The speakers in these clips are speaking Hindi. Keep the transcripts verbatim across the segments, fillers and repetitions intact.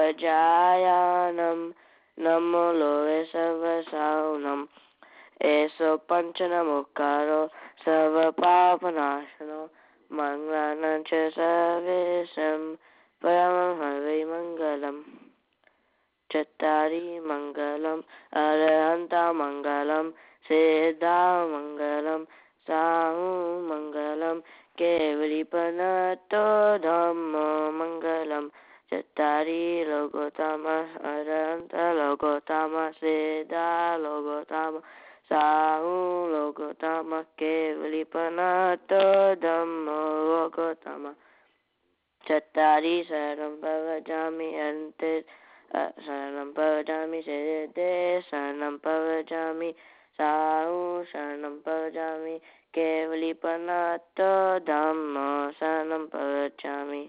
सर्वजायानं नमो लोके सर्वसाहुनं एषो पञ्चनमुक्कारो सर्वपापनाशनो मङ्गलानं च सर्वेशं परमं हरि मङ्गलम् चत्तारि मङ्गलम् अरहन्तं सिद्धामङ्गलं साहुमङ्गलं केवलीपनतो धम्मो मङ्गलं चत्तारि लोकोत्तमः अरहन्तलोकोत्तमः सिद्धालोकोत्तमः साहुलोकोत्तमः केवलीपनतो धम्मो लोकोत्तमः चत्तारि शरणं प्रव्रजामि अन्ते शरणं प्रव्रजामि सिद्धे शरणं प्रव्रजामि साहु शरणं प्रव्रजामि केवलीपनतो धम्मो शरणं प्रव्रजामि।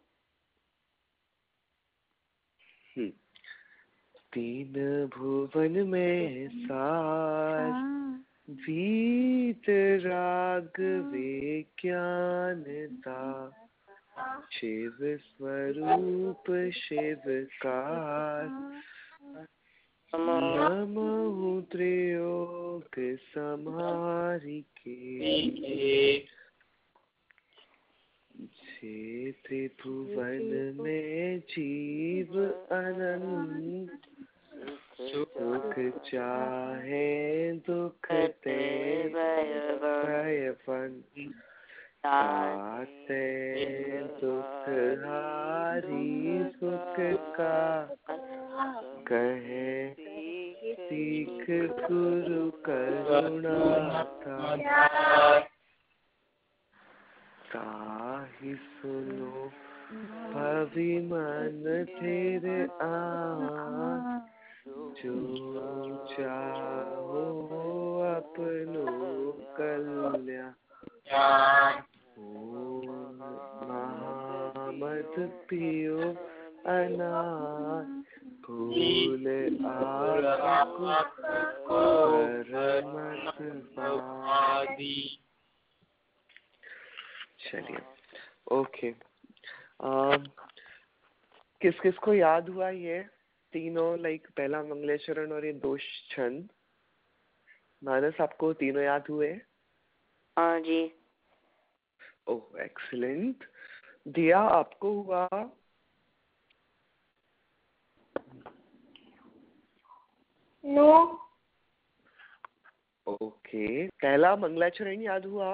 तीन भुवन में सार वीत राग विज्ञानता शिव स्वरूप शिवकार नमो त्रिलोक संहारिके जे त्रिभुवन में जीव अनंत सुख चाहे दुख ते भयवन ताते दुख हारी सुख का कहे सीख गुरु करुणा ताहि सुनो भवि मन तेरे आ जो चाहो अपनो कल्याण महामद पियो अनाथ फूल आदि। चलिए ओके, किस किस को याद हुआ ये तीनों, लाइक पहला मंगलेश्वरन और ये दो छंद? मानस आपको तीनों याद हुए? हाँ जी। ओह एक्सीलेंट। दिया आपको हुआ? नो। ओके, पहला मंगलाचरण याद हुआ?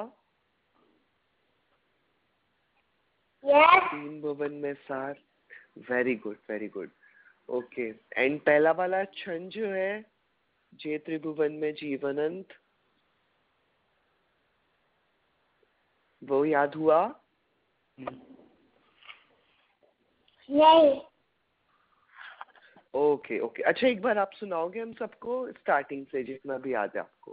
यस। तीन भुवन में सार, very good very good. Okay, and पहला वाला छंद जो है जे त्रिभुवन में जीवनंत, वो याद हुआ? नहीं। ओके ओके, अच्छा एक बार आप सुनाओगे हम सबको स्टार्टिंग से जितना भी याद है आपको?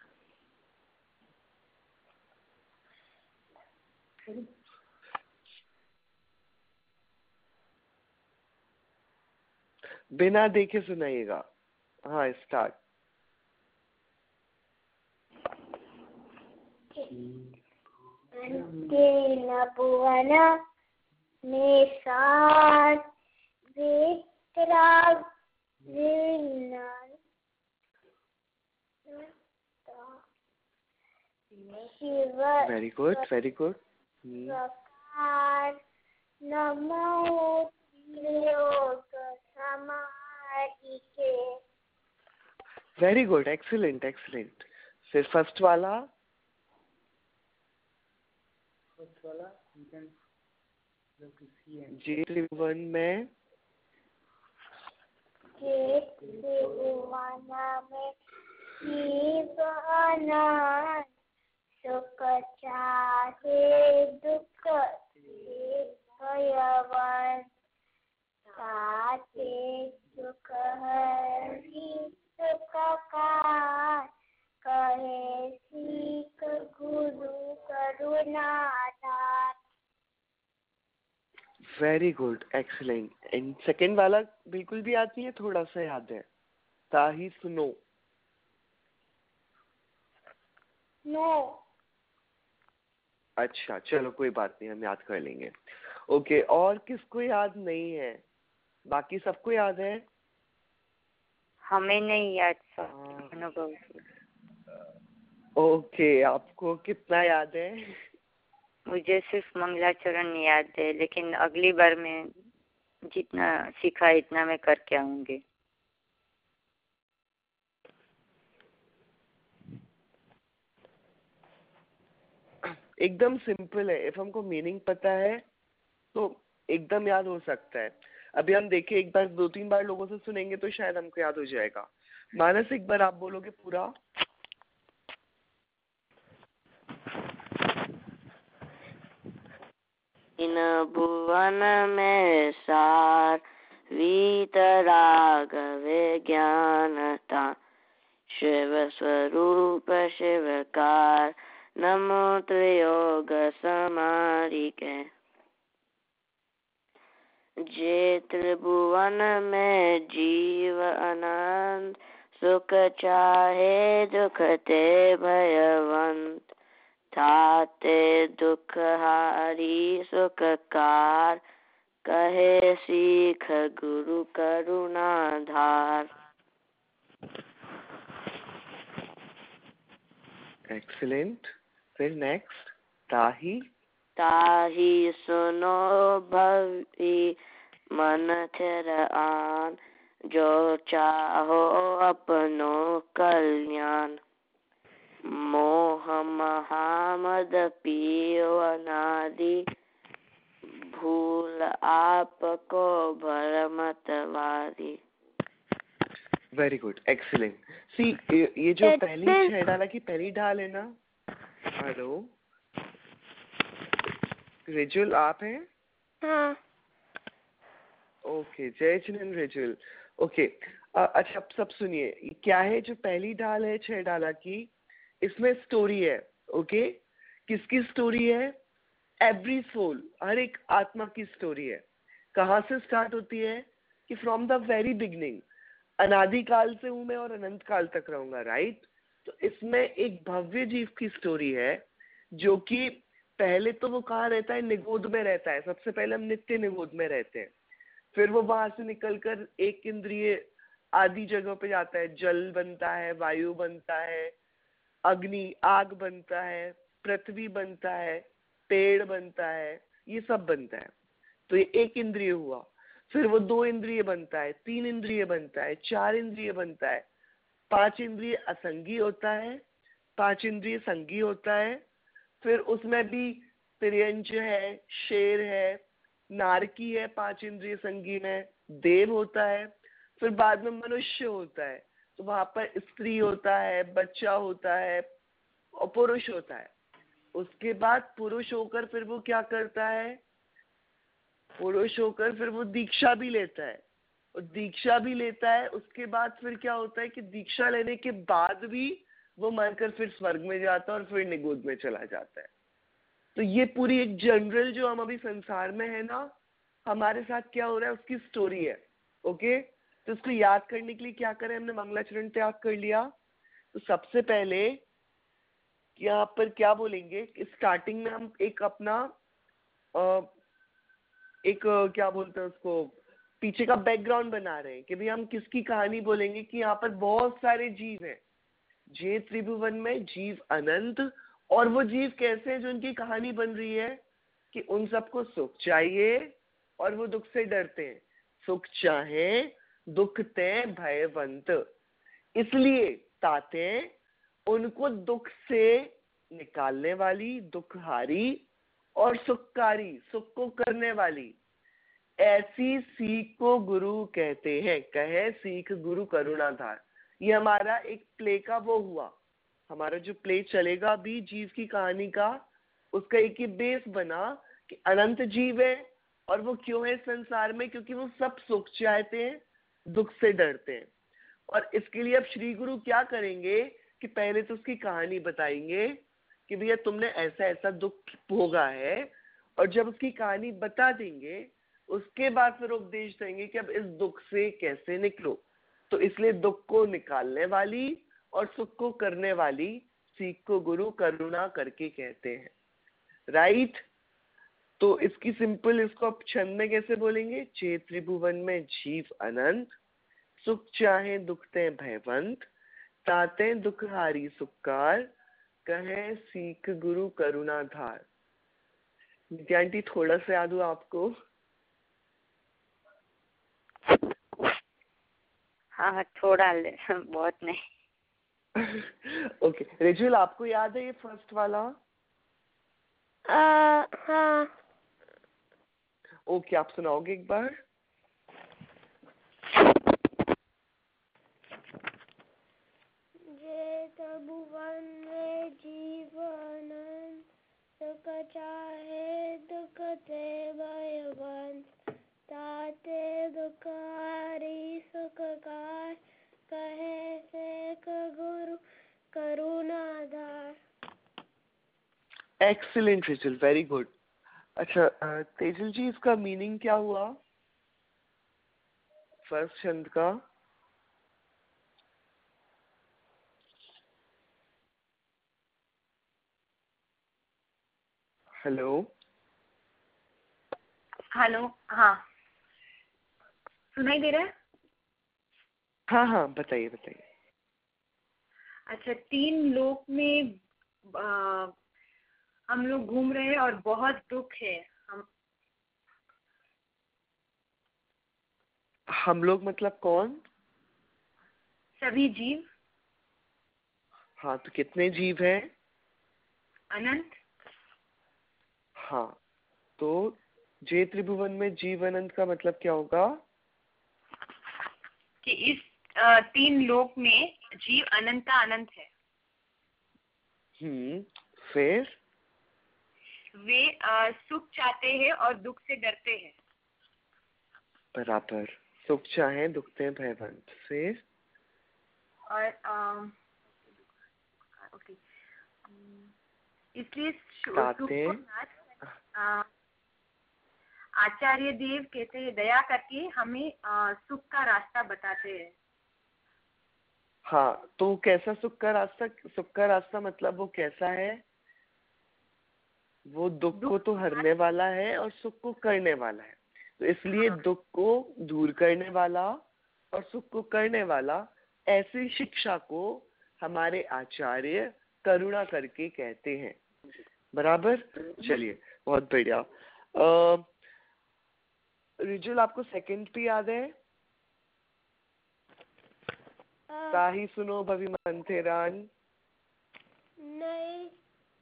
बिना देखे सुनाइएगा। हाँ स्टार्ट। तीन भुवन में सार वितराग Shiv very good very good. नमो त्रिलोक संहारिके। Very good, excellent excellent. फिर फर्स्ट वाला फर्स्ट वाला जी त्रिभुवन में जे त्रिभुवन में जीवन सुख चाहे दुख भयवन ताते दुख हरि सुख का कहे सीख गुरु करुणा दात। Very good excellent. And second वाला बिल्कुल भी याद नहीं है? थोड़ा सा याद है? ताही सुनो। नो। अच्छा चलो कोई बात नहीं, हम याद कर लेंगे। ओके, और किसको याद नहीं है? बाकी सबको याद है? हमें नहीं याद सर, अनुभव। ओके, आपको कितना याद है? मुझे सिर्फ मंगलाचरण याद है, लेकिन अगली बार मैं जितना सीखा इतना मैं करके आऊंगी। एकदम सिंपल है, इफ हमको मीनिंग पता है तो एकदम याद हो सकता है। अभी हम देखें, एक बार दो तीन बार लोगों से सुनेंगे तो शायद हमको याद हो जाएगा। मानस, एक बार आप बोलोगे पूरा? इन भुवन में सार वीतरागवे ज्ञानता शिव स्वरूप शिवकार नमो त्रियोग समारिके। जे त्रिभुवन में जीव अनंत सुख चाहे दुख ते भयवंत थाते दुख हारी सुखकार कहे सीख गुरु करुणाधार। एक्सीलेंट। फिर नेक्स्ट, ताही ताही सुनो भवी मन थिर आन जो चाहो अपनो कल्याण मोह महामद पियो अनादि भूल आपको भरमतवादी। Very good, excellent. सी, ये जो पहली छह डाला की पहली ढाल है ना। हेलो रिजुल, आप हैं? हाँ। ओके, जय चिन रिजुल। ओके, अच्छा अब सब सुनिए, क्या है जो पहली ढाल है छह डाला की, इसमें स्टोरी है। ओके, किसकी स्टोरी है? एवरी सोल, हर एक आत्मा की स्टोरी है। कहाँ से स्टार्ट होती है? कि फ्रॉम द वेरी बिगिनिंग, अनादिकाल से हूं मैं और अनंत काल तक रहूंगा, राइट? तो इसमें एक भव्य जीव की स्टोरी है जो कि पहले तो वो कहाँ रहता है? निगोद में रहता है। सबसे पहले हम नित्य निगोद में रहते हैं, फिर वो वहां से निकलकर एक इंद्रिय आदि जगह पे जाता है। जल बनता है, वायु बनता है, अग्नि आग बनता है, पृथ्वी बनता है, पेड़ बनता है, ये सब बनता है। तो ये एक इंद्रिय हुआ। फिर वो दो इंद्रिय बनता है, तीन इंद्रिय बनता है, चार इंद्रिय बनता है, पांच इंद्रिय असंगी होता है, पांच इंद्रिय संगी होता है। फिर उसमें भी तिर्यंच है, शेर है, नारकी है, पांच इंद्रिय संगी में देव होता है। फिर बाद में मनुष्य होता है, तो वहां पर स्त्री होता है, बच्चा होता है और पुरुष होता है। उसके बाद पुरुष होकर फिर वो क्या करता है? पुरुष होकर फिर वो दीक्षा भी लेता है, और दीक्षा भी लेता है। उसके बाद फिर क्या होता है कि दीक्षा लेने के बाद भी वो मरकर फिर स्वर्ग में जाता है और फिर निगोद में चला जाता है। तो ये पूरी एक जनरल जो हम अभी संसार में है ना, हमारे साथ क्या हो रहा है उसकी स्टोरी है। ओके, तो इसको याद करने के लिए क्या करें? हमने मंगलाचरण त्याग कर लिया, तो सबसे पहले यहाँ पर क्या बोलेंगे? स्टार्टिंग में हम एक अपना आ, एक क्या बोलते हैं उसको, पीछे का बैकग्राउंड बना रहे हैं कि भाई हम किसकी कहानी बोलेंगे कि यहाँ पर बहुत सारे जीव हैं। जे त्रिभुवन में जीव अनंत, और वो जीव कैसे हैं जो उनकी कहानी बन रही है कि उन सबको सुख चाहिए और वो दुख से डरते हैं। सुख चाहे दुख ते भयवंत, इसलिए ताते उनको दुख से निकालने वाली, दुखहारी और सुखकारी, सुख को करने वाली, ऐसी सीख को गुरु कहते हैं। कहे सीख गुरु करुणाधार। ये हमारा एक प्ले का वो हुआ, हमारा जो प्ले चलेगा भी जीव की कहानी का, उसका एक ही बेस बना कि अनंत जीव है और वो क्यों है संसार में? क्योंकि वो सब सुख चाहते हैं, दुख से डरते हैं। और इसके लिए अब श्री गुरु क्या करेंगे कि पहले तो उसकी कहानी बताएंगे कि भैया तुमने ऐसा ऐसा दुख भोगा है, और जब उसकी कहानी बता देंगे उसके बाद फिर उपदेश देंगे कि अब इस दुख से कैसे निकलो। तो इसलिए दुख को निकालने वाली और सुख को करने वाली सीख को गुरु करुणा करके कहते हैं, राइट? तो इसकी सिंपल इसको आप छंद में कैसे बोलेंगे? चे त्रिभुवन में जीव अनंत, सुख चाहे दुखते भयवंत, ताते दुखहारी सुखकार, कहे सीख गुरु करुणाधार। नित्यांटी थोड़ा सा याद हुआ आपको? हाँ थोड़ा, बहुत नहीं। ओके रिजुअल, आपको याद है ये फर्स्ट वाला? आ, हाँ। ओके, आप सुनाओगे एक बार? जे त्रिभुवन में जीवन सुख चाहे दुख ते भयवंत, ताते दुखारी सुखकार, कहे सेक गुरु करुणाधार। एक्सीलेंट रिजुअल, वेरी गुड। अच्छा तेजल जी, इसका मीनिंग क्या हुआ फर्स्ट छंद का? हेलो हेलो, हाँ सुनाई दे रहा है? हाँ हाँ बताइए बताइए। अच्छा, तीन लोक में आ, हम लोग घूम रहे हैं और बहुत दुख है। हम हम लोग मतलब कौन? सभी जीव। हाँ, तो कितने जीव हैं? अनंत। हाँ, तो जे त्रिभुवन में जीव अनंत का मतलब क्या होगा? कि इस आ, तीन लोक में जीव अनंत अनंत है। हम्म फिर? वे आ, सुख चाहते हैं और दुख से डरते हैं। बराबर, सुख चाहे दुखते भयवंत। फिर? और आ, ओके, इसलिए सुख को आ, आचार्य देव कहते हैं दया करके हमें आ, सुख का रास्ता बताते हैं। हाँ, तो कैसा सुख का रास्ता? सुख का रास्ता मतलब वो कैसा है? वो दुख को तो हरने वाला है और सुख को करने वाला है। तो इसलिए हाँ। दुख को दूर करने वाला और सुख को करने वाला, ऐसी शिक्षा को हमारे आचार्य करुणा करके कहते हैं। बराबर, चलिए बहुत बढ़िया। रिजुअल, आपको सेकंड भी याद है? ताही सुनो भवि मंथेरान। नहीं।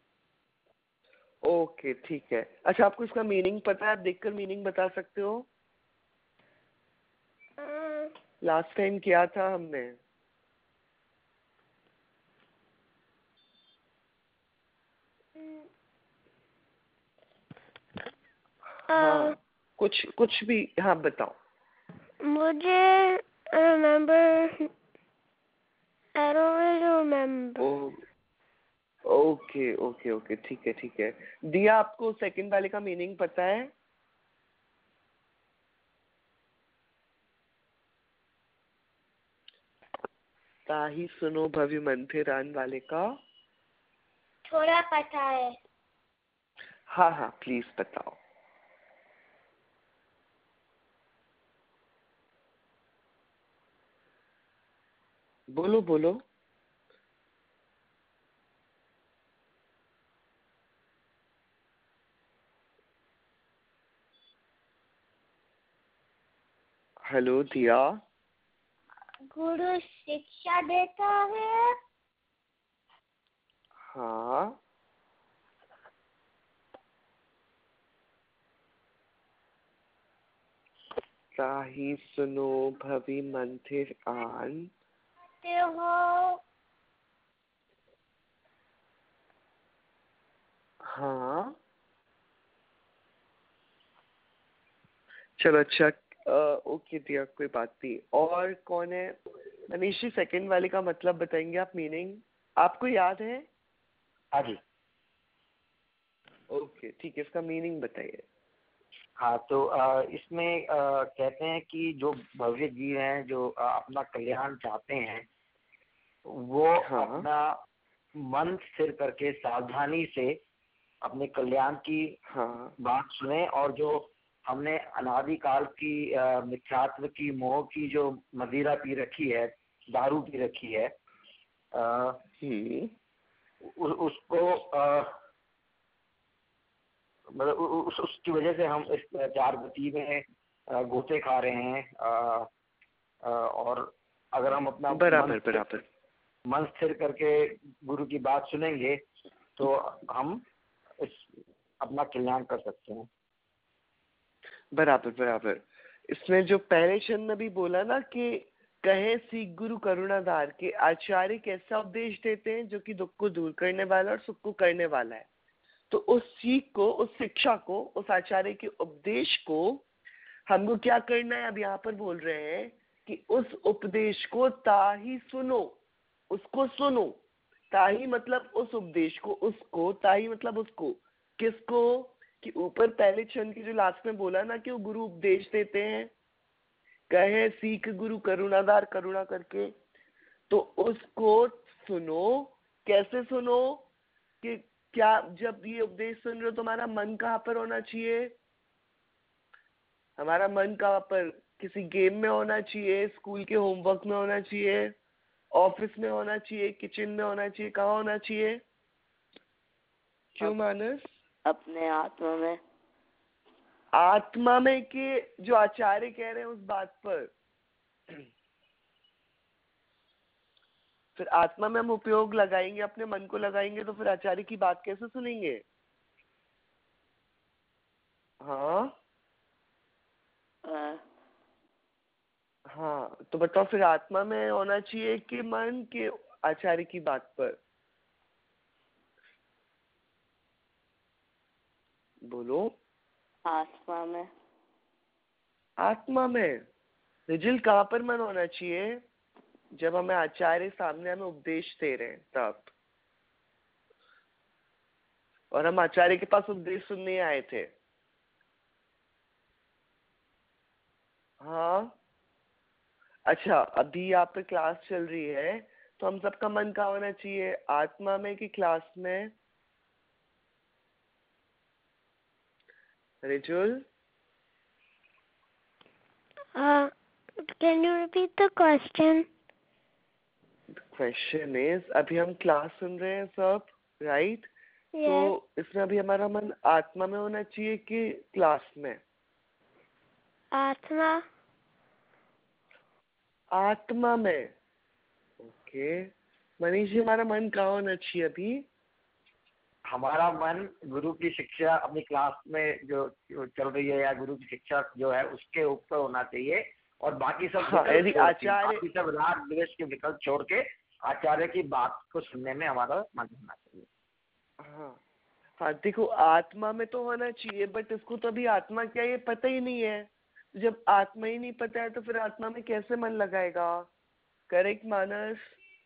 ओके ठीक है। अच्छा, आपको इसका मीनिंग पता है? आप देखकर मीनिंग बता सकते हो? लास्ट टाइम किया था हमने। हाँ, कुछ कुछ भी, हाँ बताओ। मुझे remember, I don't really remember. Okay okay okay ठीक है ठीक है। दिया, आपको सेकंड वाले का मीनिंग पता है? ताही सुनो भवि मंथेरान वाले का? थोड़ा पता है। हाँ हाँ प्लीज बताओ। बोलो बोलो। हेलो दिया। गुरु शिक्षा देता है। हाँ, ताही सुनो भवि मंथेरान। ते हो। हाँ चलो अच्छा। ओके दिया, कोई बात नहीं। और कौन है? अनीश जी, सेकंड वाले का मतलब बताएंगे आप? मीनिंग आपको याद है? हाँ जी। ओके ठीक है, इसका मीनिंग बताइए। हाँ, तो आ, इसमें आ, कहते हैं कि जो भव्य जीव हैं, जो आ, अपना कल्याण चाहते हैं, वो हाँ। अपना मन स्थिर करके सावधानी से अपने कल्याण की हाँ बात सुने, और जो हमने अनादिकाल की अ, मिथ्यात्व की, मोह की जो मदिरा पी रखी है, दारू पी रखी है, अ, हम्म उ, उसको अ, मतलब उ- उ- उस उसकी वजह से हम इस चार गति में अ, गोते खा रहे हैं। अ, अ, और अगर हम अपना बराबर मन बराबर मन स्थिर करके गुरु की बात सुनेंगे तो हम इस अपना कल्याण कर सकते हैं। बराबर बराबर। इसमें जो पहले चंद ने भी बोला ना कि कहे सीख गुरु करुणाधार के आचार्य कैसा उपदेश देते हैं जो कि दुख को दूर करने वाला और सुख को करने वाला है। तो उस सीख को, उस शिक्षा को, उस आचार्य के उपदेश को हमको क्या करना है? अब यहाँ पर बोल रहे हैं कि उस उपदेश को ताही सुनो, उसको सुनो। ताही मतलब उस उपदेश को, उसको, ताही मतलब उसको, किसको? कि ऊपर पहले चंद की जो लास्ट में बोला ना कि वो गुरु उपदेश देते हैं, कहे सीख गुरु करुणाधार, करुणा करके, तो उसको सुनो। कैसे सुनो? कि क्या जब ये उपदेश सुन रहे हो तुम्हारा मन कहाँ पर होना चाहिए? हमारा मन कहाँ पर? किसी गेम में होना चाहिए, स्कूल के होमवर्क में होना चाहिए, ऑफिस में होना चाहिए, किचन में होना चाहिए, कहाँ होना चाहिए? क्यों मानस? अपने आत्मा में। आत्मा में के जो आचार्य कह रहे हैं उस बात पर। फिर आत्मा में हम उपयोग लगाएंगे, अपने मन को लगाएंगे, तो फिर आचार्य की बात कैसे सुनेंगे? हाँ अ, हाँ, तो बताओ फिर आत्मा में होना चाहिए कि मन के आचार्य की बात पर? बोलो। आत्मा में। आत्मा में। रिजिल कहाँ पर मन होना चाहिए? जब हमें आचार्य सामने हमें उपदेश दे रहे हैं तब। और हम आचार्य के पास उपदेश सुनने आए थे। हाँ अच्छा, अभी यहाँ पे क्लास चल रही है तो हम सबका मन कहाँ होना चाहिए? आत्मा में कि क्लास में? Rijul Uh, can you repeat the question? Question is, अभी हम क्लास सुन रहे हैं सब, राइट? Yes. तो इसमें अभी हमारा मन आत्मा में होना चाहिए कि क्लास में? Atma. आत्मा में। ओके मनीष जी, हमारा मन कहाँ होना चाहिए अभी? हमारा मन गुरु की शिक्षा अपनी क्लास में जो जो चल रही है या गुरु की शिक्षा जो है उसके ऊपर होना चाहिए, और बाकी सब हाँ, विकल्प यदि छोड़ के, आचार्य- बाकी सब राग द्वेष के विकल्प छोड़ के आचार्य की बात को सुनने में हमारा मन होना चाहिए। हाँ हाँ, देखो आत्मा में तो होना चाहिए, बट इसको तो अभी आत्मा क्या ये पता ही नहीं है। जब आत्मा ही नहीं पता है तो फिर आत्मा में कैसे मन लगाएगा? करेक्ट मानस?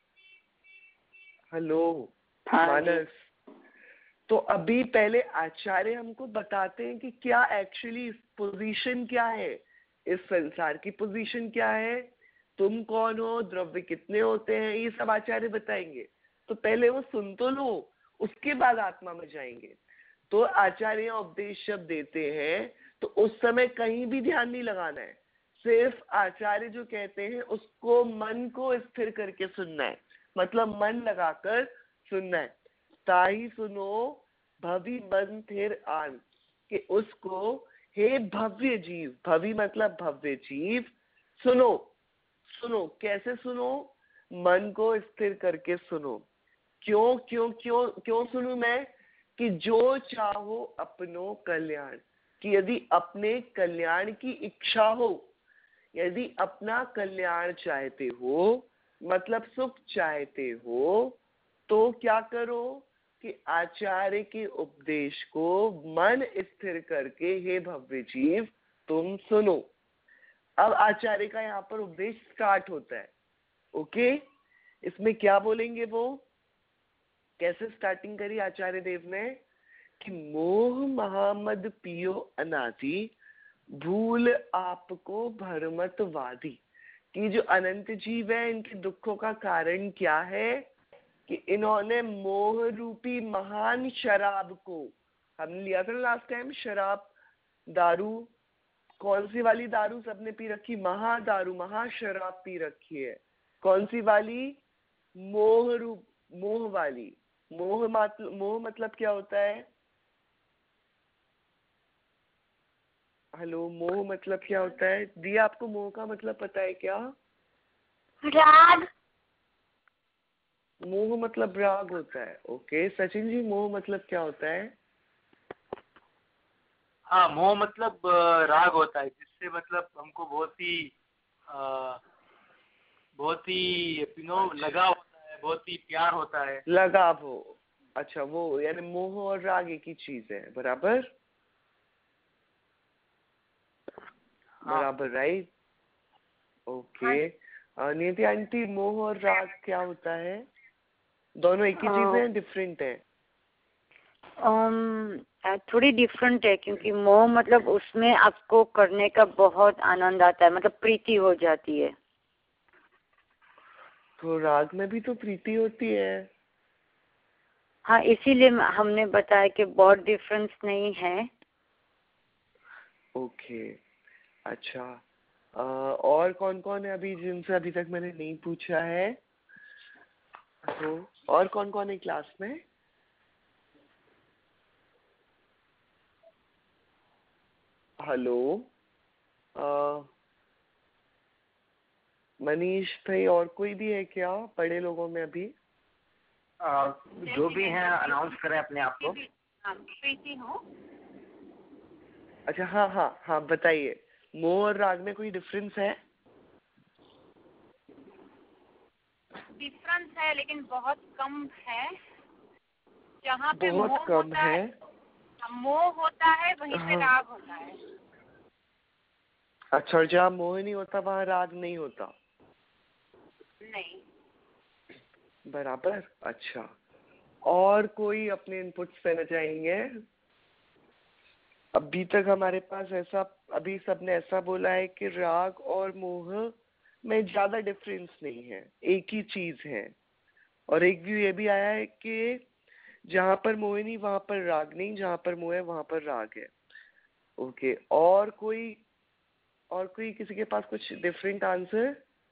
हेलो हाँ जी। मानस, तो अभी पहले आचार्य हमको बताते हैं कि क्या एक्चुअली पोजीशन क्या है, इस संसार की पोजीशन क्या है, तुम कौन हो, द्रव्य कितने होते हैं, ये सब आचार्य बताएंगे। तो पहले वो सुन तो लो, उसके बाद आत्मा में जाएंगे। तो आचार्य उपदेश जब देते हैं तो उस समय कहीं भी ध्यान नहीं लगाना है, सिर्फ आचार्य जो कहते हैं उसको मन को स्थिर करके सुनना है, मतलब मन लगाकर सुनना है। ताही सुनो भवि मन थिर आन, कि उसको हे भव्य जीव, भवि मतलब भव्य जीव, सुनो। सुनो कैसे सुनो? मन को स्थिर करके सुनो। क्यों क्यों क्यों क्यों सुनूं मैं? कि जो चाहो अपनो कल्याण, कि यदि अपने कल्याण की इच्छा हो, यदि अपना कल्याण चाहते हो, मतलब सुख चाहते हो, तो क्या करो कि आचार्य के उपदेश को मन स्थिर करके हे भव्य जीव तुम सुनो। अब आचार्य का यहाँ पर उपदेश स्टार्ट होता है। ओके, इसमें क्या बोलेंगे वो? कैसे स्टार्टिंग करी आचार्य देव ने? कि मोह महामद पियो अनादि, भूल आपको भरमत वादी। कि जो अनंत जीव है इनके दुखों का कारण क्या है? कि इन्होंने मोह रूपी महान शराब को, हमने लिया था लास्ट टाइम, शराब, दारू। कौन सी वाली दारू सबने पी रखी? महादारू, महाशराब पी रखी है। कौन सी वाली? मोह रूप, मोह वाली। मोह मतलब, मोह मतलब क्या होता है? हेलो, मोह मतलब क्या होता है? दिया, आपको मोह का मतलब पता है क्या? राग। मोह मतलब राग होता है। ओके सचिन जी, मोह मतलब क्या होता है? हाँ, मोह मतलब अ, राग होता है, जिससे मतलब हमको बहुत ही अ, बहुत ही यू नो लगाव होता है, बहुत ही प्यार होता है। लगाव हो। अच्छा, वो यानी मोह और राग एक ही चीज है, बराबर? हाँ। बराबर, राइट? ओके। नियति आंटी, मोह और राग क्या होता है? दोनों एक ही चीज है, डिफरेंट है? um, थोड़ी डिफरेंट है, क्योंकि मोह मतलब उसमें आपको करने का बहुत आनंद आता है, मतलब प्रीति हो जाती है। तो राग में भी तो प्रीति होती है। हाँ, इसीलिए हमने बताया कि बहुत डिफरेंस नहीं है। ओके, अच्छा। आ, और कौन कौन है अभी जिनसे अभी तक मैंने नहीं पूछा है? तो और कौन कौन है क्लास में? हेलो, मनीष भाई, और कोई भी है क्या बड़े लोगों में अभी? आ, जो भी हैं अनाउंस करें अपने आप को। प्रीति हो। अच्छा, हाँ हाँ हाँ, बताइए। मोह और राग में कोई डिफरेंस है? डिफरेंस है, लेकिन बहुत कम है। जहाँ पे बहुत मोह कम होता है। है, मोह होता है, वहीं पे हाँ। राग होता है। अच्छा, और जहाँ मोह नहीं होता वहाँ राग नहीं होता? नहीं। बराबर, अच्छा। और कोई अपने इनपुट्स देना चाहेंगे? अभी तक हमारे पास ऐसा, अभी सबने ऐसा बोला है कि राग और मोह में ज्यादा डिफरेंस नहीं है, एक ही चीज है। और एक व्यू ये भी आया है कि जहाँ पर मोह नहीं वहां पर राग नहीं, जहाँ पर मोह है वहां पर राग है। ओके, और कोई और कोई किसी के पास कुछ डिफरेंट आंसर?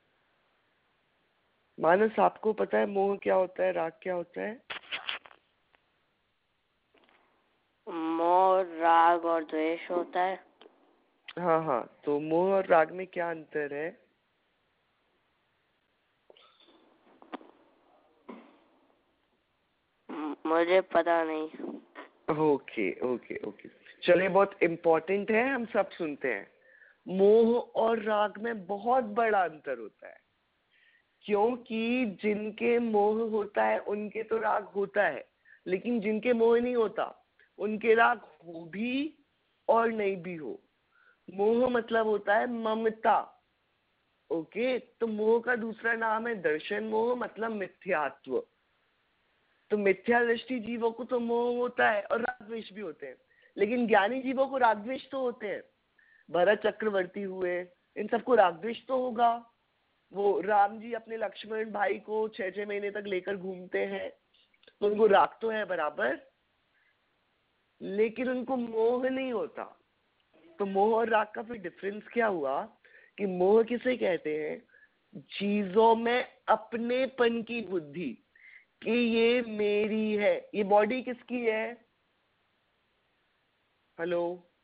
मानस, आपको पता है मोह क्या होता है, राग क्या होता है? मोह, राग और द्वेष होता है। हाँ हाँ, तो मोह और राग में क्या अंतर है? मुझे पता नहीं। ओके ओके ओके, चलिए, बहुत इम्पोर्टेंट है, हम सब सुनते हैं। मोह और राग में बहुत बड़ा अंतर होता है, क्योंकि जिनके मोह होता है उनके तो राग होता है, लेकिन जिनके मोह नहीं होता उनके राग हो भी और नहीं भी हो। मोह मतलब होता है ममता। ओके, तो मोह का दूसरा नाम है दर्शन मोह, मतलब मिथ्यात्व। तो मिथ्या दृष्टि जीवों को तो मोह होता है और राग द्वेष भी होते हैं, लेकिन ज्ञानी जीवों को राग द्वेष तो होते हैं। भरत चक्रवर्ती हुए, इन सबको राग द्वेष तो होगा। वो राम जी अपने लक्ष्मण भाई को छह छह महीने तक लेकर घूमते हैं, तो उनको राग तो है, बराबर, लेकिन उनको मोह नहीं होता। तो मोह और राग का फिर डिफरेंस क्या हुआ कि मोह किसे कहते हैं? चीजों में अपनेपन की बुद्धि, कि ये मेरी है। ये बॉडी किसकी है? हेलो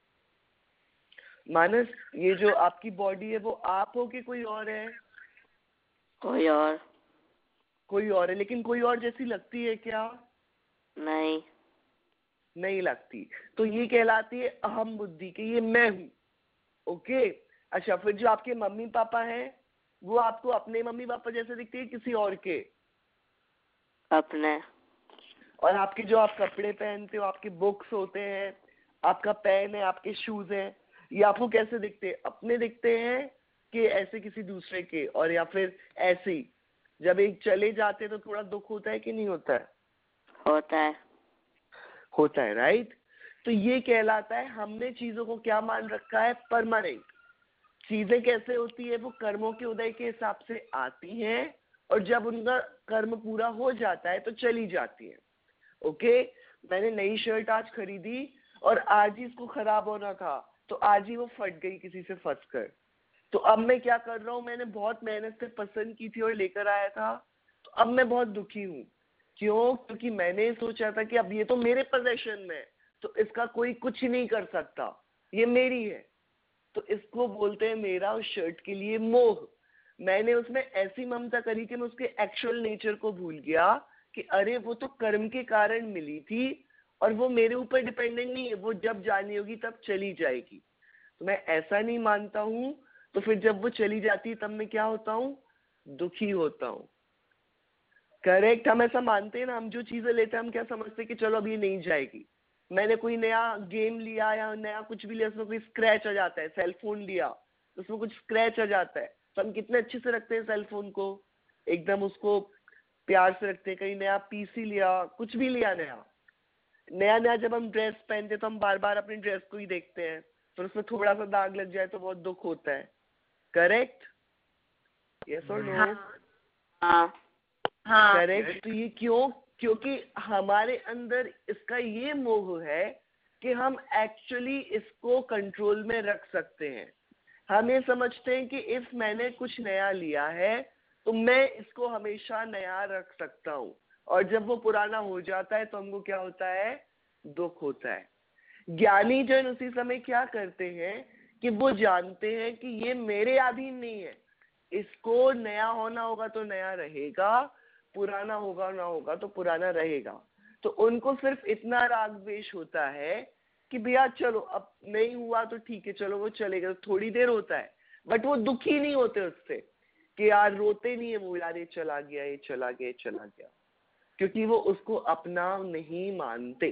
मानस, ये जो आपकी बॉडी है वो आप हो कि कोई और है? कोई और। कोई और है, लेकिन कोई और जैसी लगती है क्या? नहीं। नहीं लगती। तो ये कहलाती है अहम बुद्धि, कि ये मैं हूं। ओके, अच्छा, फिर जो आपके मम्मी पापा हैं वो आपको अपने मम्मी पापा जैसे दिखते हैं किसी और के? अपने। और आपके जो आप कपड़े पहनते हो, आपके बुक्स होते हैं, आपका पेन है, आपके शूज हैं, ये आपको कैसे दिखते हैं? अपने दिखते हैं कि ऐसे किसी दूसरे के? और या फिर ऐसे ही जब एक चले जाते तो थोड़ा दुख होता है कि नहीं होता है? होता है। होता है, राइट? तो ये कहलाता है हमने चीजों को क्या मान रखा है? परमानेंट। चीजें कैसे होती है? वो कर्मों के उदय के हिसाब से आती हैं, और जब उनका कर्म पूरा हो जाता है तो चली जाती है। ओके, मैंने नई शर्ट आज खरीदी और आज ही इसको खराब होना था, तो आज ही वो फट गई किसी से फंस कर। तो अब मैं क्या कर रहा हूँ, मैंने बहुत मेहनत से पसंद की थी और लेकर आया था, तो अब मैं बहुत दुखी हूँ। क्यों? क्योंकि मैंने सोचा था कि अब ये तो मेरे पोजेशन में है, तो इसका कोई कुछ नहीं कर सकता, ये मेरी है। तो इसको बोलते हैं मेरा उस शर्ट के लिए मोह। मैंने उसमें ऐसी ममता करी कि मैं उसके एक्चुअल नेचर को भूल गया कि अरे वो तो कर्म के कारण मिली थी और वो मेरे ऊपर डिपेंडेंट नहीं है, वो जब जानी होगी तब चली जाएगी। तो मैं ऐसा नहीं मानता हूँ, तो फिर जब वो चली जाती है तब मैं क्या होता हूँ? दुखी होता हूँ। करेक्ट? हम ऐसा मानते हैं ना, हम जो चीजें लेते हैं हम क्या समझते हैं कि चलो अब ये नहीं जाएगी। मैंने कोई नया गेम लिया या नया कुछ भी लिया, उसमें कोई स्क्रैच आ जाता है। सेल फोन लिया, उसमें कुछ स्क्रैच आ जाता है, तो हम कितने अच्छे से रखते हैं सेल फोन को, एकदम उसको प्यार से रखते हैं। कहीं नया पीसी लिया, कुछ भी लिया नया नया नया जब हम ड्रेस पहनते हैं तो हम बार बार अपनी ड्रेस को ही देखते हैं, फिर उसमें थोड़ा सा दाग लग जाए तो बहुत दुख होता है। करेक्ट? यस और नो? हाँ हाँ करेक्ट। तो ये क्यों? क्योंकि हमारे अंदर इसका ये मोह है कि हम एक्चुअली इसको कंट्रोल में रख सकते हैं। हम ये समझते हैं कि इफ मैंने कुछ नया लिया है तो मैं इसको हमेशा नया रख सकता हूँ, और जब वो पुराना हो जाता है तो हमको क्या होता है? दुख होता है। ज्ञानी जन उसी समय क्या करते हैं कि वो जानते हैं कि ये मेरे अधीन नहीं है, इसको नया होना होगा तो नया रहेगा, पुराना होगा ना होगा तो पुराना रहेगा। तो उनको सिर्फ इतना राग द्वेष होता है कि भैया चलो अब नहीं हुआ तो ठीक है, चलो वो चलेगा, थोड़ी देर होता है, बट वो दुखी नहीं होते उससे कि यार रोते नहीं है वो, यार ये चला गया ये चला गया ये चला गया, क्योंकि वो उसको अपना नहीं मानते।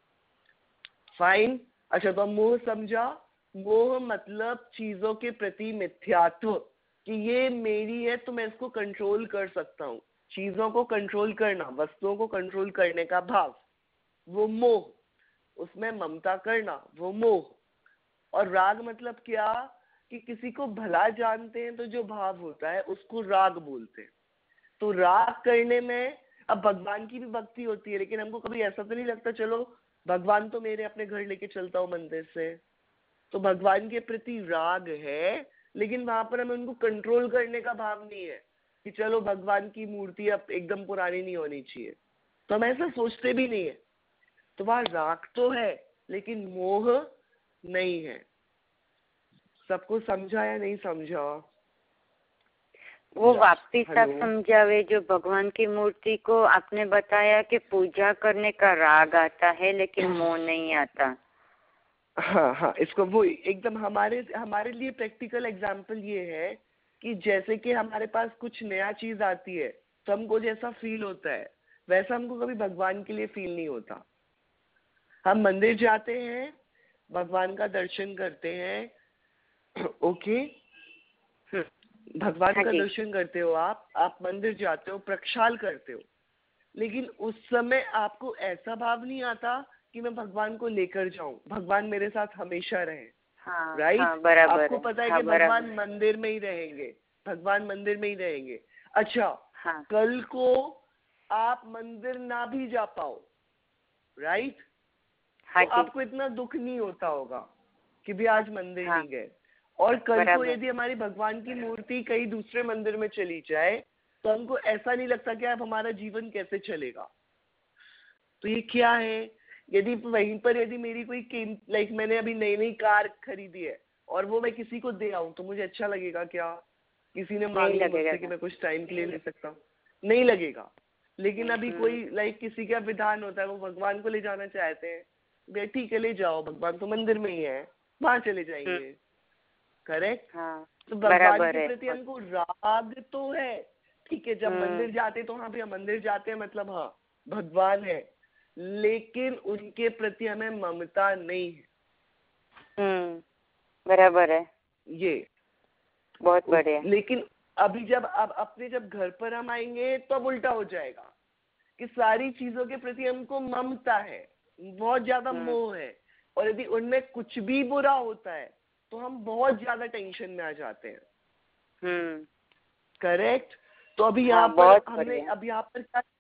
फाइन। अच्छा, तो मोह समझा। मोह मतलब चीजों के प्रति मिथ्यात्व, कि ये मेरी है तो मैं इसको कंट्रोल कर सकता हूँ। चीजों को कंट्रोल करना, वस्तुओं को कंट्रोल करने का भाव, वो मोह। उसमें ममता करना, वो मोह। और राग मतलब क्या? कि किसी को भला जानते हैं तो जो भाव होता है उसको राग बोलते हैं। तो राग करने में, अब भगवान की भी भक्ति होती है, लेकिन हमको कभी ऐसा तो नहीं लगता चलो भगवान तो मेरे अपने घर लेके चलता हूँ मंदिर से, तो भगवान के प्रति राग है, लेकिन वहां पर हमें उनको कंट्रोल करने का भाव नहीं है कि चलो भगवान की मूर्ति अब एकदम पुरानी नहीं होनी चाहिए, तो हम ऐसा सोचते भी नहीं है। तो वहां राग तो है लेकिन मोह नहीं है। सबको समझा या नहीं समझा? वो वापिस आप समझावे, जो भगवान की मूर्ति को आपने बताया कि पूजा करने का राग आता है लेकिन मोह नहीं आता। हाँ हाँ, इसको वो एकदम हमारे हमारे लिए प्रैक्टिकल एग्जांपल ये है कि जैसे कि हमारे पास कुछ नया चीज आती है तो हमको जैसा फील होता है वैसा हमको कभी भगवान के लिए फील नहीं होता। हम मंदिर जाते हैं, भगवान का दर्शन करते हैं, ओके, भगवान का दर्शन करते हो, आप आप मंदिर जाते हो, प्रक्षाल करते हो, लेकिन उस समय आपको ऐसा भाव नहीं आता कि मैं भगवान को लेकर जाऊं, भगवान मेरे साथ हमेशा रहे। हाँ, राइट? हाँ, बराबर आपको पता है हाँ, कि भगवान मंदिर में ही रहेंगे, भगवान मंदिर में ही रहेंगे। अच्छा, हाँ, कल को आप मंदिर ना भी जा पाओ, राइट? हाँ, तो आपको इतना दुख नहीं होता होगा कि भी आज मंदिर हाँ, नहीं गए। और कल को यदि हमारी भगवान की मूर्ति कहीं दूसरे मंदिर में चली जाए तो हमको ऐसा नहीं लगता कि अब हमारा जीवन कैसे चलेगा। तो ये क्या है? यदि वहीं पर यदि मेरी कोई लाइक मैंने अभी नई नई कार खरीदी है और वो मैं किसी को दे आऊं तो मुझे अच्छा लगेगा क्या? किसी ने मांगी मुझसे कि मैं कुछ टाइम के लिए ले सकता हूँ, नहीं लगेगा। लेकिन अभी कोई लाइक किसी का विधान होता है, वो भगवान को ले जाना चाहते हैं, भैया ठीक है ले जाओ, भगवान तो मंदिर में ही है, वहां चले जाएंगे। करेक्ट? हाँ, तो भगवान के प्रति हमको राग तो है, ठीक है, जब मंदिर जाते तो हाँ भैया मंदिर जाते हैं मतलब हाँ भगवान है, लेकिन उनके प्रति हमें ममता नहीं है। हम्म, बराबर है, ये बहुत बढ़िया। लेकिन अभी जब अब अपने जब घर पर हम आएंगे तो अब उल्टा हो जाएगा कि सारी चीजों के प्रति हमको ममता है, बहुत ज्यादा मोह है, और यदि उनमें कुछ भी बुरा होता है तो हम बहुत ज्यादा टेंशन में आ जाते हैं। Hmm, correct? तो अभी हाँ, यहाँ पर हमने अब यहाँ पर क्या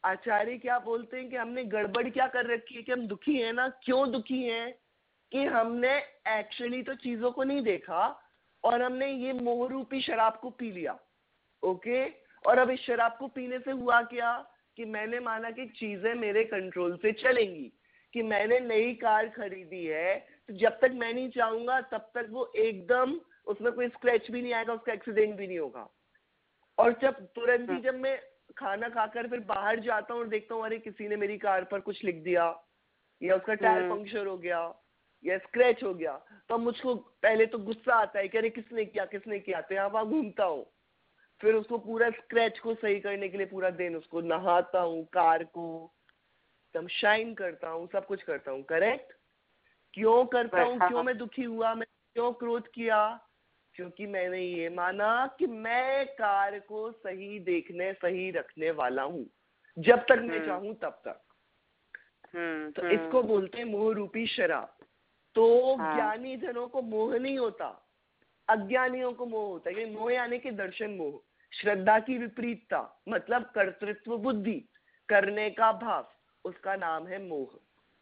आचार्य क्या बोलते हैं कि हमने गड़बड़ क्या कर रखी है कि हम दुखी हैं ना। क्यों दुखी हैं? कि हमने एक्चुअली तो चीजों को नहीं देखा और हमने ये मोह रूपी शराब को पी लिया। ओके, और अब इस शराब को पीने से हुआ क्या कि मैंने माना कि चीजें मेरे कंट्रोल से चलेंगी, कि मैंने नई कार खरीदी है तो जब तक मैं नहीं चाहूंगा तब तक वो एकदम उसमें कोई स्क्रैच भी नहीं आएगा, उसका एक्सीडेंट भी नहीं होगा। और जब तुरंत ही जब मैं खाना खाकर फिर बाहर जाता हूँ और देखता हूँ अरे किसी ने मेरी कार पर कुछ लिख दिया या उसका टायर पंक्चर हो गया या स्क्रैच हो गया, तो मुझको पहले तो गुस्सा आता है कि अरे किसने किया किसने किया, तो यहाँ वहां घूमता हूँ, फिर उसको पूरा स्क्रैच को सही करने के लिए पूरा दिन उसको नहाता हूँ, कार को एकदम शाइन करता हूँ, सब कुछ करता हूँ। करेक्ट? क्यों करता हूँ? क्यों मैं दुखी हुआ? मैं क्यों क्रोध किया? क्योंकि मैंने ये माना कि मैं कार को सही देखने सही रखने वाला हूँ जब तक मैं चाहूँ तब तक। तो इसको बोलते हैं मोह रूपी शराब। तो ज्ञानी जनों को मोह नहीं होता, अज्ञानियों को मोह होता है। मोह यानी कि दर्शन मोह, श्रद्धा की विपरीतता, मतलब कर्तृत्व बुद्धि, करने का भाव, उसका नाम है मोह।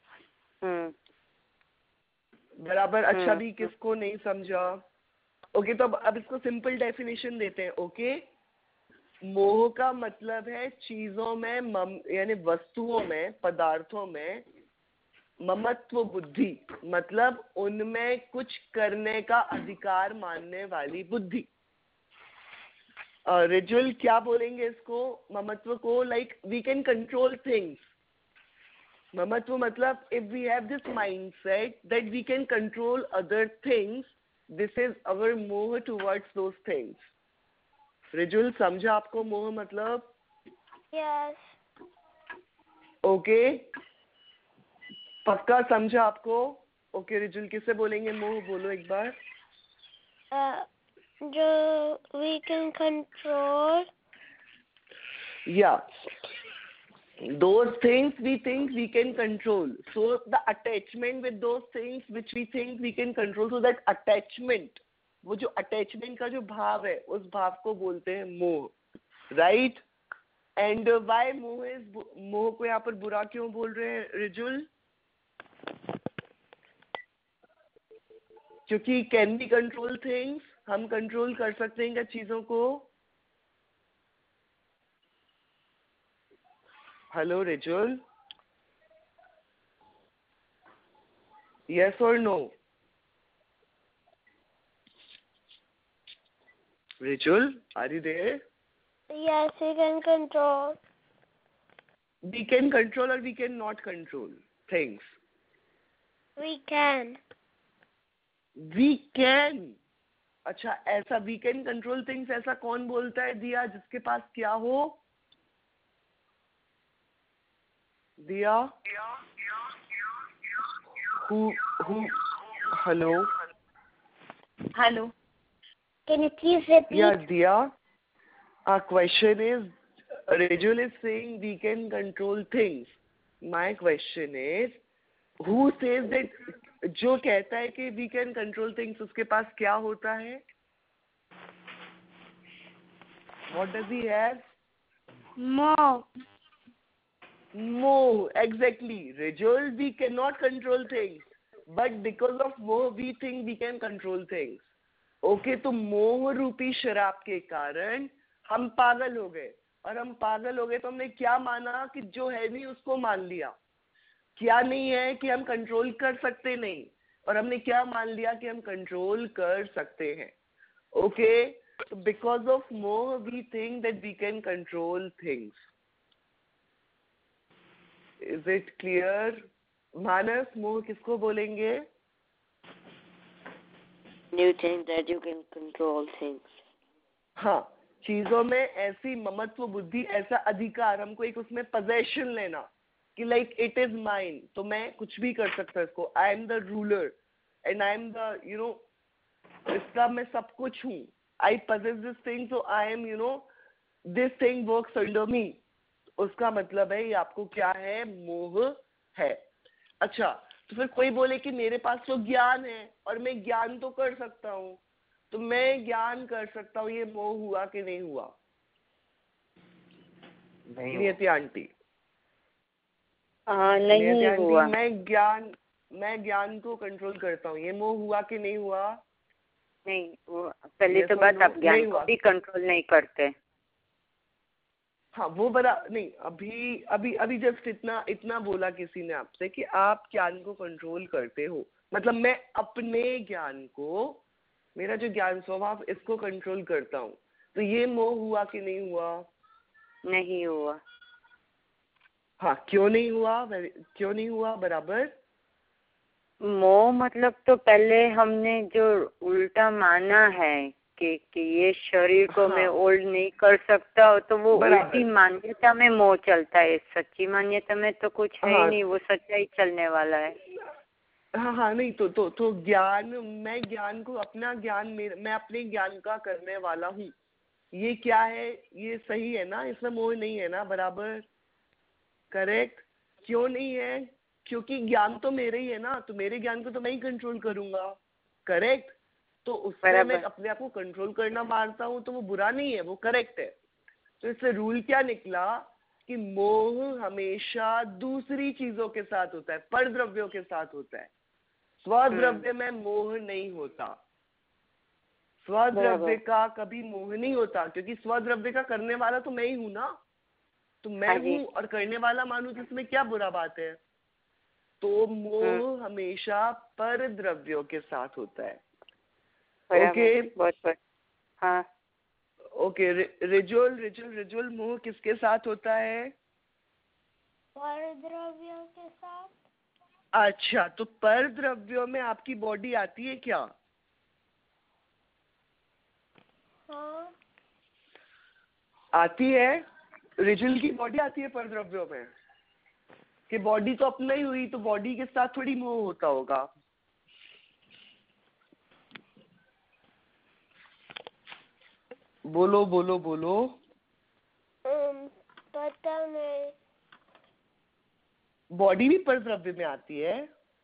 बराबर? अच्छा, भी किसको नहीं समझा? ओके, तो अब अब इसको सिंपल डेफिनेशन देते हैं। ओके, मोह का मतलब है चीजों में मम यानी वस्तुओं में, पदार्थों में ममत्व बुद्धि, मतलब उनमें कुछ करने का अधिकार मानने वाली बुद्धि। रिजुअल क्या बोलेंगे इसको, ममत्व को? Like we can control things. ममत्व मतलब if we have this mindset that we can control other things, this is our मोह टुवर्ड्स दोज थिंग्स। रिजुअल समझा आपको मोह मतलब? यस। ओके, पक्का समझा आपको? ओके रिजुअल, किसे बोलेंगे मोह? बोलो एक बार। uh, जो वी कैन कंट्रोल, या those things we think we can control, so the attachment with those things which we think we can control, so that attachment, वो जो attachment का जो भाव है उस भाव को बोलते हैं मोह, right? and why मोह is, मोह को यहाँ पर बुरा क्यों बोल रहे हैं रिजुल? क्योंकि कैन बी कंट्रोल थिंग्स, हम कंट्रोल कर सकते हैं क्या चीजों को? Hello Rijul, yes or no? Rijul, are you there? yes, we can control. We can control or we can not control things? We can. We can. अच्छा, ऐसा we can control things ऐसा कौन बोलता है दिया, जिसके पास क्या हो? दिया? Who? Who? Hello? Hello. Can you please repeat? Yeah, Diya. Our question is, Rajul is saying we can control things. My question is, who says that? जो कहता है कि we can control things, उसके पास क्या होता है? What does he have? More. Moh, exactly. Rajul, we cannot control things, but because of moh, we think we can control things. Okay, तो मोह रूपी शराब के कारण हम पागल हो गए, और हम पागल हो गए तो हमने क्या माना कि जो है नहीं उसको मान लिया। क्या नहीं है कि हम कंट्रोल कर सकते नहीं, और हमने क्या मान लिया कि हम कंट्रोल कर सकते हैं। ओके, तो बिकॉज ऑफ मोह we think that we can control things. Is it clear? Manas, मोह किसको बोलेंगे? You think that you can control things. हाँ, चीजों में ऐसी ममत्व बुद्धि, ऐसा अधिकार, हमको एक उसमें पोजेशन लेना कि लाइक इट इज माइन, तो मैं कुछ भी कर सकता इसको। I am the ruler and I am the you know, इसका मैं सब कुछ हूँ। I possess this thing, so I am you know this thing works under me. उसका मतलब है ये आपको क्या है? मोह है। अच्छा, तो फिर कोई बोले कि मेरे पास तो ज्ञान है और मैं ज्ञान तो कर सकता हूँ, तो मैं ज्ञान कर सकता हूँ, ये मोह हुआ कि नहीं हुआ? नहीं नियति आंटी, आ, मेरा नहीं ध्यान हुआ। दी, मैं ज्ञान मैं ज्ञान को कंट्रोल करता हूँ। ये मोह हुआ कि नहीं हुआ? नहीं, वो पहले Yes तो or बात no? आप ज्ञान नहीं को हुआ। भी कंट्रोल नहीं करते। हाँ वो बड़ा नहीं, अभी अभी अभी जस्ट इतना इतना बोला किसी ने आपसे कि आप ज्ञान को कंट्रोल करते हो, मतलब मैं अपने ज्ञान को, मेरा जो ज्ञान स्वभाव, इसको कंट्रोल करता हूँ। तो ये मोह हुआ कि नहीं हुआ? नहीं हुआ। हाँ, क्यों नहीं हुआ? क्यों नहीं हुआ? बराबर मोह मतलब तो पहले हमने जो उल्टा माना है कि कि ये शरीर को हाँ। मैं होल्ड नहीं कर सकता, तो वो बराबर। उल्टी मान्यता में मोह चलता है। सच्ची मान्यता में तो कुछ है हाँ। ही नहीं, वो सच्चा ही चलने वाला है। हाँ हाँ नहीं तो तो तो ज्ञान, मैं ज्ञान को, अपना ज्ञान, मेरा, मैं अपने ज्ञान का करने वाला हूँ, ये क्या है? ये सही है ना? इसमें मोह नहीं है ना? बराबर, करेक्ट। क्यों नहीं है? क्योंकि ज्ञान तो मेरे ही है ना, तो मेरे ज्ञान को तो मैं ही कंट्रोल करूंगा, करेक्ट। तो उसमें मैं बराबर। अपने आप को कंट्रोल करना मानता हूँ, तो वो बुरा नहीं है, वो करेक्ट है। तो इससे रूल क्या निकला कि मोह हमेशा दूसरी चीजों के साथ होता है, पर द्रव्यों के साथ होता है। स्वद्रव्य में मोह नहीं होता, स्वद्रव्य का कभी मोह नहीं होता, क्योंकि स्वद्रव्य का करने वाला तो मैं ही हूं ना। तो मैं हाँ जी। हूँ और करने वाला मानू, तो इसमें क्या बुरा बात है? तो मोह हमेशा पर द्रव्यों के साथ होता है। ओके, बहुत बहुत। हाँ। ओके, रिजुअल रिजुअल रिजुअल मोह किसके साथ होता है? पर द्रव्यों के साथ। अच्छा, तो पर द्रव्यों में आपकी बॉडी आती है क्या? हाँ। आती है। रिजुअल की बॉडी आती है पर द्रव्यों में? कि बॉडी तो अपना ही हुई, तो बॉडी के साथ थोड़ी मोह होता होगा। बोलो बोलो बोलो। um, पता नहीं। बॉडी भी पर द्रव्य में आती है,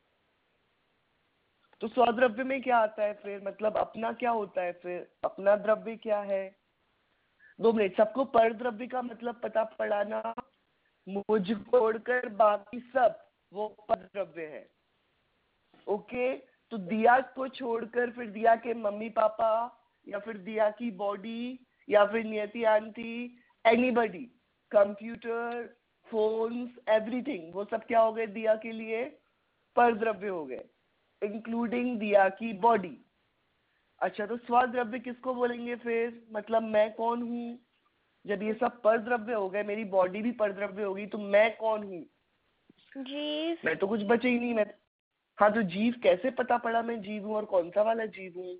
तो स्वद्रव्य में क्या आता है फिर? मतलब अपना क्या होता है फिर? अपना द्रव्य क्या है? दो मिनट, सबको पर द्रव्य का मतलब पता पड़ा ना? मुझ छोड़कर बाकी सब वो पर द्रव्य है। ओके, तो दिया को छोड़कर फिर दिया के मम्मी पापा, या फिर दिया की बॉडी, या फिर Niyati aunty, anybody, computer, phones, everything, वो सब क्या हो गए दिया के लिए? पर द्रव्य हो गए, इंक्लूडिंग दिया की बॉडी। अच्छा, तो स्वद्रव्य किसको बोलेंगे फिर? मतलब मैं कौन हूँ? जब ये सब पर द्रव्य हो गए, मेरी बॉडी भी पर द्रव्य होगी, तो मैं कौन हूँ? जीव। मैं तो कुछ बचे ही नहीं। मैं, हाँ, तो जीव कैसे पता पड़ा मैं जीव हूँ और कौन सा वाला जीव हूँ?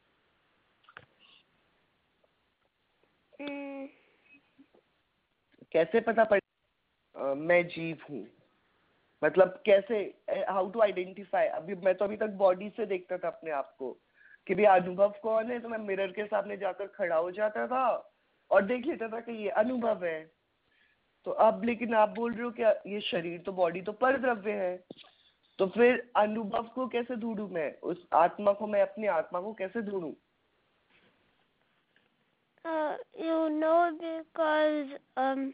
हम्म, कैसे पता पड़ा मैं जीव हूँ? मतलब कैसे, हाउ टू आइडेंटिफाई? अभी मैं तो अभी तक बॉडी से देखता था अपने आप को कि भी अनुभव कौन है, तो मैं मिरर के सामने जाकर खड़ा हो जाता था और देख लेता था कि ये अनुभव है। तो अब लेकिन आप बोल रहे हो कि ये शरीर तो, बॉडी तो पर द्रव्य है, तो फिर अनुभव को कैसे ढूंढूं मैं? उस आत्मा को, मैं अपनी आत्मा को कैसे ढूंढूं? uh, you know because um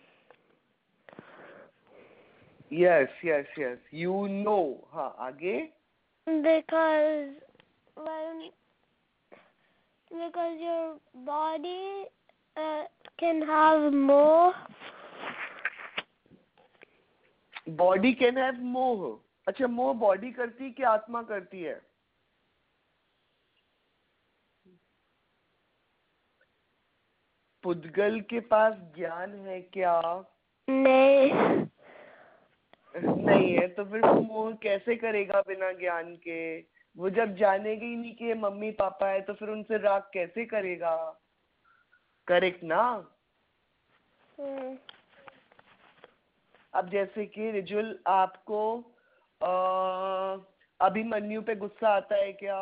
yes yes yes, you know. हाँ, आगे? because when because your body uh, can have more. Body can have मोह। अच्छा, मोह बॉडी करती है कि आत्मा करती है? पुद्गल के पास ज्ञान है क्या? नहीं। नहीं है, तो फिर वो मोह कैसे करेगा बिना ज्ञान के? वो जब जानेगा ही नहीं कि ये मम्मी पापा है, तो फिर उनसे राग कैसे करेगा? करेक्ट ना? हम्म, अब जैसे कि रिजुअल, आपको अभिमन्यु पे गुस्सा आता है क्या?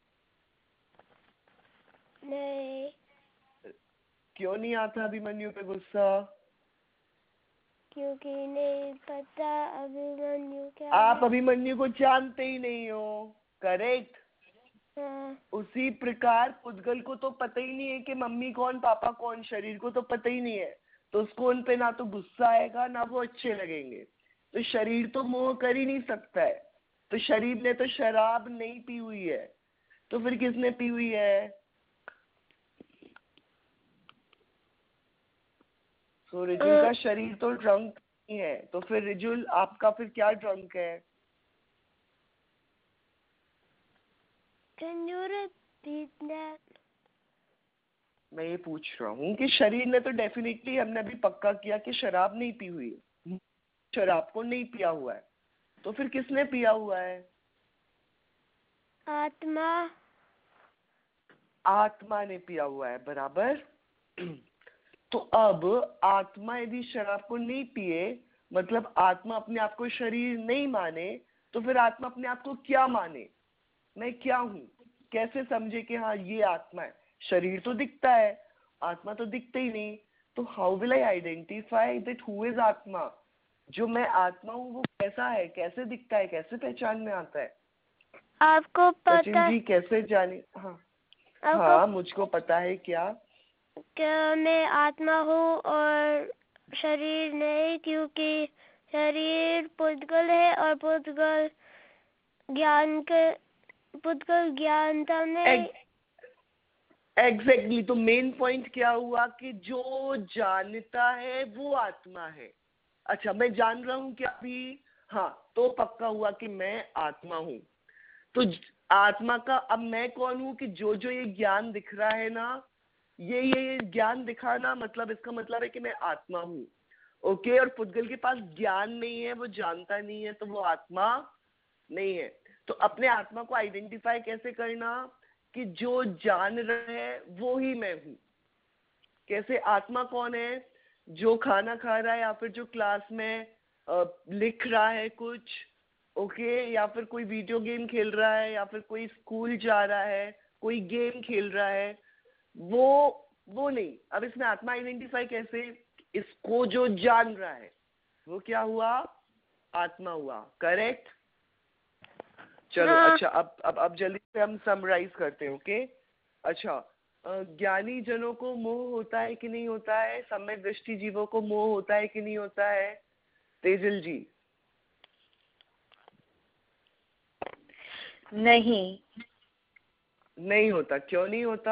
नहीं। क्यों नहीं आता अभिमन्यु पे गुस्सा? क्योंकि नहीं पता अभिमन्यु क्या आप है। अभिमन्यु को जानते ही नहीं हो, करेक्ट? हाँ। उसी प्रकार पुद्गल को तो पता ही नहीं है कि मम्मी कौन पापा कौन, शरीर को तो पता ही नहीं है, तो उसको उन पे ना तो गुस्सा आएगा ना वो अच्छे लगेंगे। तो शरीर तो मोह कर ही नहीं सकता है, तो शरीर ने तो शराब नहीं पी हुई है, तो फिर किसने पी हुई है? तो रिजुल का शरीर तो ड्रंक नहीं है, तो फिर रिजुल आपका फिर क्या ड्रंक है? Can you repeat that? मैं ये पूछ रहा हूँ कि शरीर ने तो डेफिनेटली, हमने अभी पक्का किया कि शराब नहीं पी हुई है, शराब को नहीं पिया हुआ है, तो फिर किसने पिया हुआ है? आत्मा। आत्मा ने पिया हुआ है, बराबर। तो अब आत्मा यदि शराब को नहीं पिए, मतलब आत्मा अपने आप को शरीर नहीं माने, तो फिर आत्मा अपने आप को क्या माने? मैं क्या हूँ? कैसे समझे कि हाँ ये आत्मा है? शरीर तो दिखता है, आत्मा तो दिखता ही नहीं, तो how will I identify that who is आत्मा? जो मैं आत्मा हूँ वो कैसा है, कैसे दिखता है, कैसे पहचान में आता है? आपको पता सचिन जी कैसे जाने? हाँ हाँ मुझको पता है क्या क्या मैं आत्मा हूँ और शरीर नहीं, क्योंकि शरीर पुद्गल है और पुद्गल ज्ञान के पुद्गल ज्ञानता में। एग्जैक्टली exactly, तो मेन पॉइंट क्या हुआ कि जो जानता है वो आत्मा है। अच्छा मैं जान रहा हूँ क्या अभी? हाँ, तो पक्का हुआ कि मैं आत्मा हूँ। तो आत्मा का अब मैं कौन हूँ कि जो जो ये ज्ञान दिख रहा है ना, ये ये ज्ञान दिखाना, मतलब इसका मतलब है कि मैं आत्मा हूँ। ओके, और पुद्गल के पास ज्ञान नहीं है, वो जानता नहीं है, तो वो आत्मा नहीं है। तो अपने आत्मा को आइडेंटिफाई कैसे करना कि जो जान रहा है वो ही मैं हूँ। कैसे? आत्मा कौन है? जो खाना खा रहा है, या फिर जो क्लास में आ, लिख रहा है कुछ, ओके, या फिर कोई वीडियो गेम खेल रहा है, या फिर कोई स्कूल जा रहा है, कोई गेम खेल रहा है, वो वो नहीं। अब इसमें आत्मा आइडेंटिफाई कैसे? इसको जो जान रहा है वो क्या हुआ? आत्मा हुआ। करेक्ट? चलो हाँ। अच्छा, अब अब अब जल्दी से हम समराइज करते हैं। ओके, अच्छा, ज्ञानी जनों को मोह होता है कि नहीं होता है? सम्यक दृष्टि जीवों को मोह होता है कि नहीं होता है? तेजल जी। नहीं नहीं होता। क्यों नहीं होता?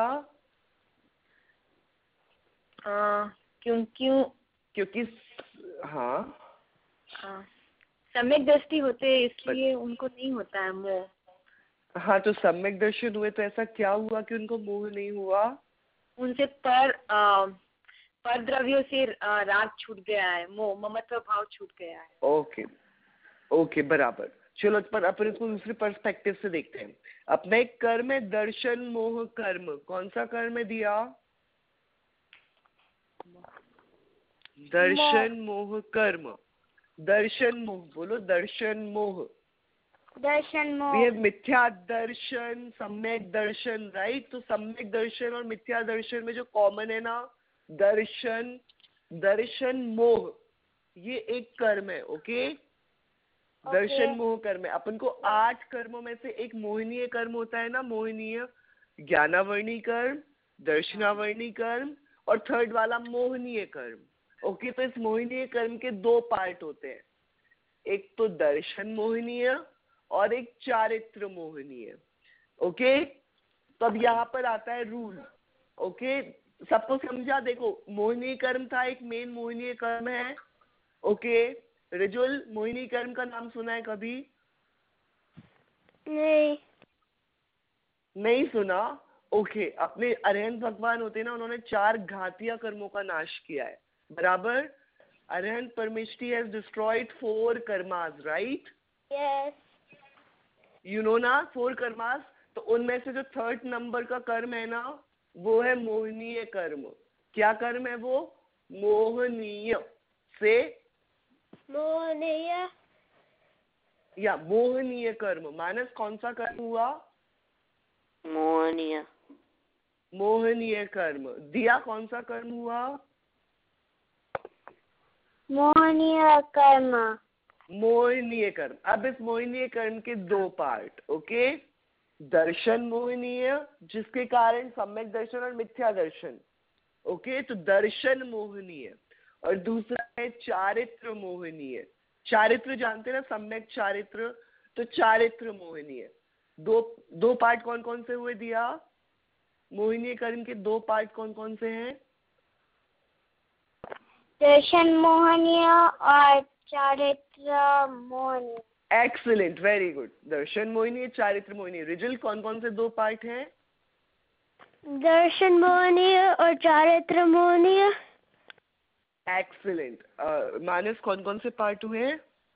आ, क्यों क्यों क्योंकि हाँ आ, सम्यक दृष्टि होते इसलिए उनको नहीं होता है मोह। हाँ, तो सम्यक दर्शन हुए तो ऐसा क्या हुआ कि उनको मोह नहीं हुआ? उनसे पर आ, पर द्रव्यों से आ, राग छूट गया है, मोह ममत्व भाव छूट गया है। ओके ओके बराबर। चलो पर अपन इसको दूसरे पर्सपेक्टिव से देखते हैं। अपना एक कर्म है दर्शन मोह कर्म। कौन सा कर्म है दिया? दर्शन मोह कर्म। दर्शन मोह बोलो। दर्शन मोह। दर्शन मोह। ये मिथ्या दर्शन, सम्यक दर्शन, राइट? तो सम्यक दर्शन और मिथ्या दर्शन में जो कॉमन है ना, दर्शन, दर्शन मोह, ये एक कर्म है। ओके, दर्शन मोह कर्म है। अपन को आठ कर्मों में से एक मोहनीय कर्म होता है ना, मोहनीय, ज्ञानावर्णी कर्म, दर्शनावर्णी कर्म, और थर्ड वाला मोहनीय कर्म। ओके, तो इस मोहनीय कर्म के दो पार्ट होते हैं, एक तो दर्शन मोहनीय और एक चारित्र मोहनीय। ओके, तो अब यहाँ पर आता है रूल। ओके, सबको समझा? देखो, मोहनीय कर्म था, एक मेन मोहनीय कर्म है। ओके, रिजुल मोहिनी कर्म का नाम सुना है कभी? नहीं नहीं सुना? ओके, अपने अरहंत भगवान होते ना, उन्होंने चार घातिया कर्मों का नाश किया है, बराबर? अरहंत परमेष्टि has destroyed four karmas, right? Yes you know ना फोर कर्मास। तो उनमें से जो थर्ड नंबर का कर्म है ना, वो है मोहनीय कर्म। क्या कर्म है वो? मोहनीय से मोहनीय या मोहनीय कर्म। मानस कौन सा कर्म हुआ? मोहनीय। मोहनीय कर्म। दिया कौन सा कर्म हुआ? मोहनीय कर्म। मोहनीय कर्म। अब इस मोहनीय कर्म के दो पार्ट। ओके, दर्शन मोहनीय, जिसके कारण सम्यक दर्शन और मिथ्या दर्शन। ओके, तो दर्शन मोहनीय, और दूसरा है चारित्र मोहनीय। चारित्र जानते हैं ना, सम्यक चारित्र, तो चारित्र मोहिनी है। दो दो पार्ट कौन कौन से हुए दिया? मोहिनी कर्म के दो पार्ट कौन कौन से हैं? दर्शन मोहनीय और चारित्र मोहनीय। Excellent, very good. दर्शन मोहिनी, चारित्र मोहिनी। रिजल, कौन कौन से दो पार्ट हैं? दर्शन मोहनीय और चारित्र मोहनीय। एक्सीलेंट। मानस, कौन कौन से पार्ट हुए?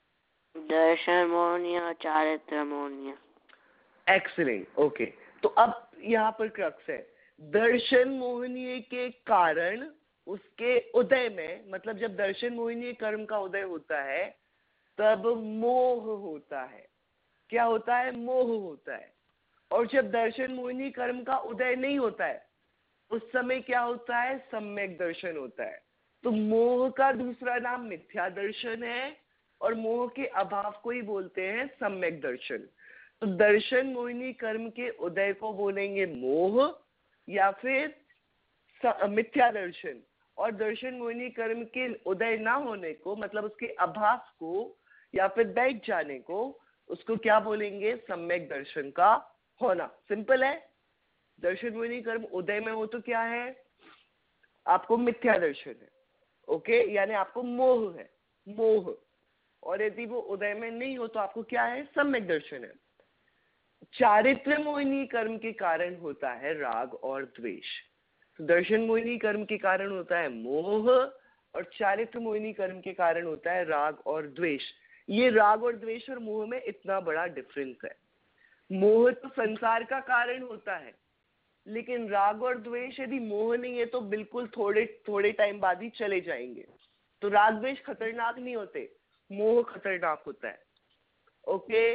दर्शन मोहनीय और चारित्र मोहनीय। Excellent, okay. तो अब यहाँ पर क्रक्स है, दर्शन मोहनीय के कारण उसके उदय में, मतलब जब दर्शन मोहिनी कर्म का उदय होता है तब मोह होता है। क्या होता है? मोह होता है। और जब दर्शन मोहिनी कर्म का उदय नहीं होता है उस समय क्या होता है? सम्यक दर्शन होता है। तो मोह का दूसरा नाम मिथ्या दर्शन है और मोह के अभाव को ही बोलते हैं सम्यक दर्शन। तो दर्शन मोहिनी कर्म के उदय को बोलेंगे मोह या फिर मिथ्या दर्शन, और दर्शन मोहिनी कर्म के उदय ना होने को, मतलब उसके अभाव को या फिर बैठ जाने को, उसको क्या बोलेंगे? सम्यक दर्शन का होना। सिंपल है। दर्शन मोहिनी कर्म उदय में हो तो क्या है? आपको मिथ्या दर्शन है, ओके, यानी आपको मोह है, मोह। और यदि वो उदय में नहीं हो तो आपको क्या है? सम्यक दर्शन है। चारित्र मोहिनी कर्म के कारण होता है राग और द्वेष। तो दर्शन मोहिनी कर्म के कारण होता है मोह और चारित्र मोहिनी कर्म के कारण होता है राग और द्वेष। ये राग और द्वेष और मोह में इतना बड़ा डिफरेंस है। मोह तो संसार का कारण होता है, लेकिन राग और द्वेष यदि मोह नहीं है तो बिल्कुल थोड़े थोड़े टाइम बाद ही चले जाएंगे। तो राग द्वेष खतरनाक नहीं होते, मोह खतरनाक होता है। ओके,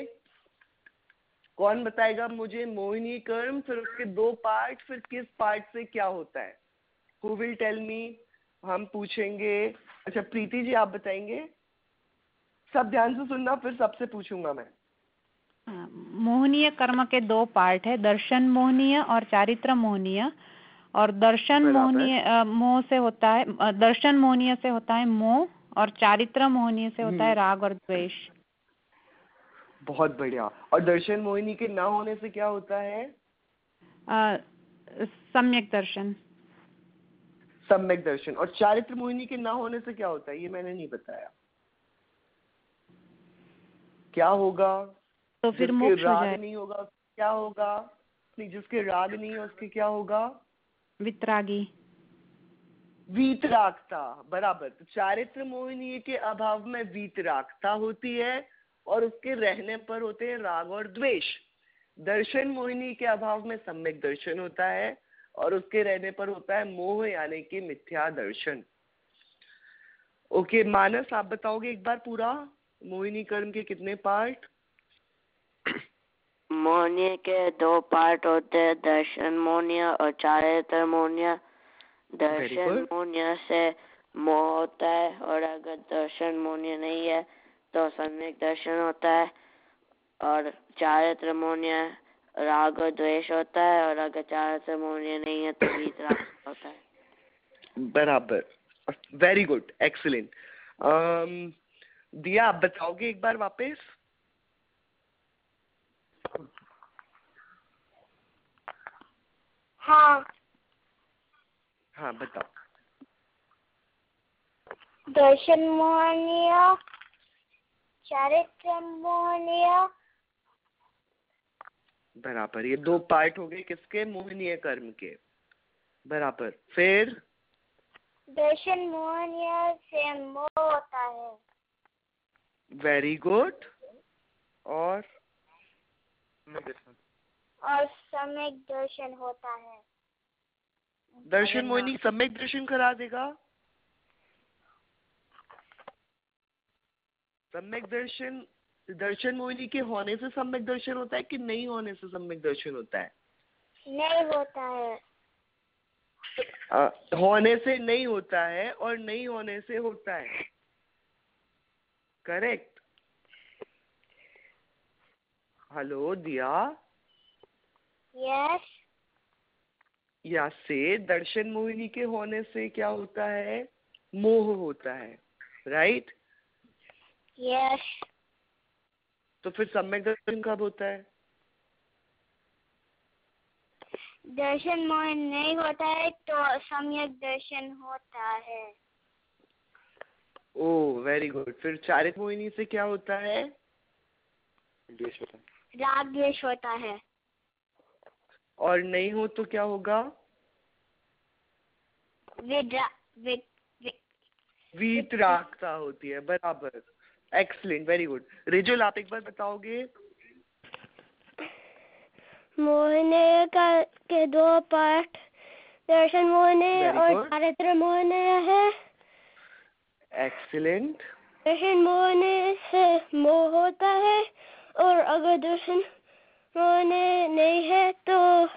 कौन बताएगा मुझे मोहिनी कर्म, फिर उसके दो पार्ट, फिर किस पार्ट से क्या होता है? Who will tell me? हम पूछेंगे। अच्छा प्रीति जी आप बताएंगे। सब ध्यान से सुनना, फिर सबसे पूछूंगा मैं। मोहनीय कर्म के दो पार्ट है, दर्शन मोहनीय और चारित्र मोहनीय। और दर्शन मोहनीय मोह से होता है, दर्शन मोहनीय से होता है मोह, और चारित्र मोहनीय से होता है राग और द्वेष। बहुत बढ़िया। और दर्शन मोहिनी के ना होने से क्या होता है? आ, सम्यक दर्शन। सम्यक दर्शन। और चारित्र मोहिनी के ना होने से क्या होता है? ये मैंने नहीं बताया। क्या होगा? तो फिर मोक्ष हो जाए। राग नहीं होगा क्या होगा? नहीं, जिसके राग नहीं है उसके क्या होगा? वितरागी। वीतरागता, बराबर। तो चारित्र मोहिनी के अभाव में वीतरागता होती है और उसके रहने पर होते हैं राग और द्वेष। दर्शन मोहिनी के अभाव में सम्यक दर्शन होता है और उसके रहने पर होता है मोह, यानी कि मिथ्या दर्शन। ओके मानस, आप बताओगे एक बार पूरा मोहिनी कर्म के कितने पार्ट? मोहनीय के दो पार्ट होते हैं, दर्शन मोहनीय और चारित्र मोहनीय। दर्शन मोहनीय से मोह होता है, और अगर दर्शन मोहनीय नहीं है तो सम्यक दर्शन होता है, और चारित्र मोहनीय राग और द्वेष होता है, और अगर चारित्र मोहनीय नहीं है तो वीतराग होता है। बराबर, वेरी गुड, एक्सीलेंट। दिया आप बताओगे एक बार वापस? हाँ हाँ बताओ। दर्शन मोहनीय, चारित्र मोहनीय। बराबर, ये दो पार्ट हो गए किसके? मोहनीय कर्म के। बराबर। फिर दर्शन मोहनीय से मोह होता है। Very good. और और सम्यक दर्शन होता है। दर्शन मोहिनी सम्यक दर्शन करा देगा। सम्यक दर्शन, दर्शन मोहिनी के होने से सम्यक दर्शन होता है कि नहीं होने से सम्यक दर्शन होता है? नहीं होता है। आ, होने से नहीं होता है और नहीं होने से होता है। करेक्ट। हेलो दिया। यस। या से दर्शन मोहिनी के होने से क्या होता है? मोह होता है, राइट? यस। तो फिर सम्यक दर्शन कब होता है? दर्शन मोहन नहीं होता है तो सम्यक दर्शन होता है। Oh very good. फिर चारित्र मोहिनी से क्या होता है? द्वेष होता है। राग द्वेष होता है। और नहीं हो तो क्या होगा? विद्रा विद वीतरागता होती है। बराबर, एक्सलेंट, वेरी गुड। रिजुल आप एक बार बताओगे? मोहनीय का के दो पाठ दर्शन मोहनीय Very और good. चारित्र मोहनीय है। एक्सीलेंट। दर्शन मोहनीय से मोह होता है और अगर दर्शन मोहनीय नहीं है तो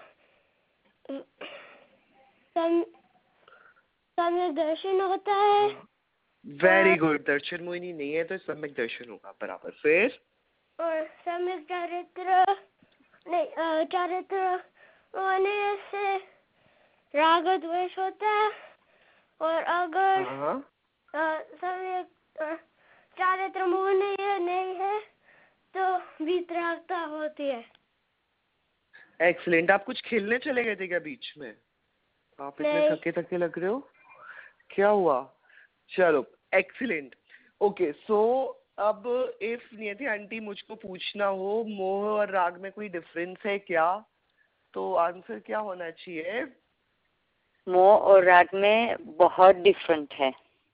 सम सम्यक दर्शन होता है। Very good. दर्शन मोहिनी नहीं है तो सम्यक दर्शन होगा। बराबर। फिर और सम्यक चारित्र नहीं अ, चारित्र मोहनीय से राग द्वेष होता है और अगर हाँ अ, सम्यक अ, चारित्र मोहनीय नहीं है तो वीतरागता होती है। एक्सीलेंट। आप कुछ खेलने चले गए थे क्या बीच में? आप इतने नहीं। थके थके लग रहे हो, क्या हुआ? चलो एक्सीलेंट। ओके सो अब इफ नियति आंटी मुझको पूछना हो मोह और राग में कोई डिफरेंस है क्या, तो आंसर क्या होना चाहिए? मोह और राग में बहुत डिफरेंट है।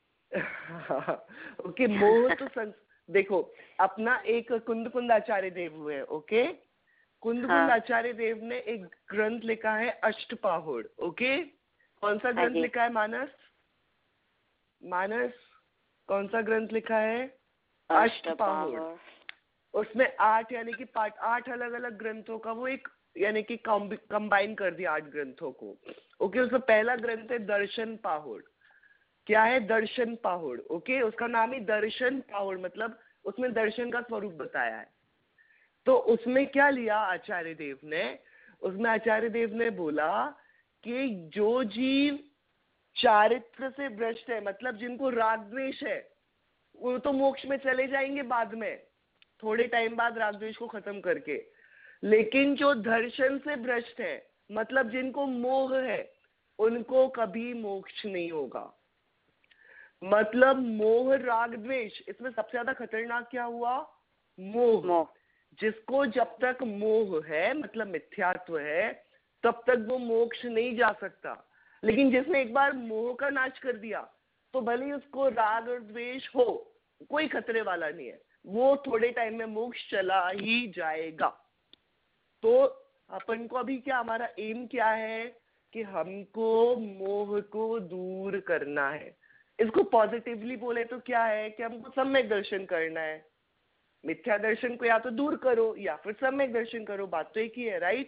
ओके मोह तो संस... देखो अपना एक कुंद कुंद आचार्य देव हुए। ओके कुंद कुंद आचार्य देव ने एक ग्रंथ लिखा है अष्टपाहुड़। ओके कौन सा ग्रंथ लिखा है? मानस मानस कौन सा ग्रंथ लिखा है? अष्टपाहुड़। उसमें आठ यानी कि पाठ आठ अलग अलग ग्रंथों का वो एक यानी कि कंबाइन कर दिया आठ ग्रंथों को। ओके उसमें पहला ग्रंथ है दर्शन पाहुड़। क्या है? दर्शन पाहुड़। ओके उसका नाम ही दर्शन पाहुड़, मतलब उसमें दर्शन का स्वरूप बताया है। तो उसमें क्या लिया आचार्य देव ने? उसमें आचार्य देव ने बोला कि जो जीव चारित्र से भ्रष्ट है, मतलब जिनको राग द्वेष है, वो तो मोक्ष में चले जाएंगे बाद में, थोड़े टाइम बाद राग द्वेष को खत्म करके। लेकिन जो दर्शन से भ्रष्ट है, मतलब जिनको मोह है, उनको कभी मोक्ष नहीं होगा। मतलब मोह राग द्वेष, इसमें सबसे ज्यादा खतरनाक क्या हुआ? मोह, मोह। जिसको जब तक मोह है मतलब मिथ्यात्व है तब तक वो मोक्ष नहीं जा सकता। लेकिन जिसने एक बार मोह का नाश कर दिया तो भले ही उसको राग और द्वेष हो, कोई खतरे वाला नहीं है, वो थोड़े टाइम में मोक्ष चला ही जाएगा। तो अपन को अभी क्या, हमारा एम क्या है कि हमको मोह को दूर करना है। इसको पॉजिटिवली बोले तो क्या है कि हमको सम्यक दर्शन करना है। मिथ्या दर्शन को या तो दूर करो या फिर सम्यक दर्शन करो, बात तो एक ही है। Right?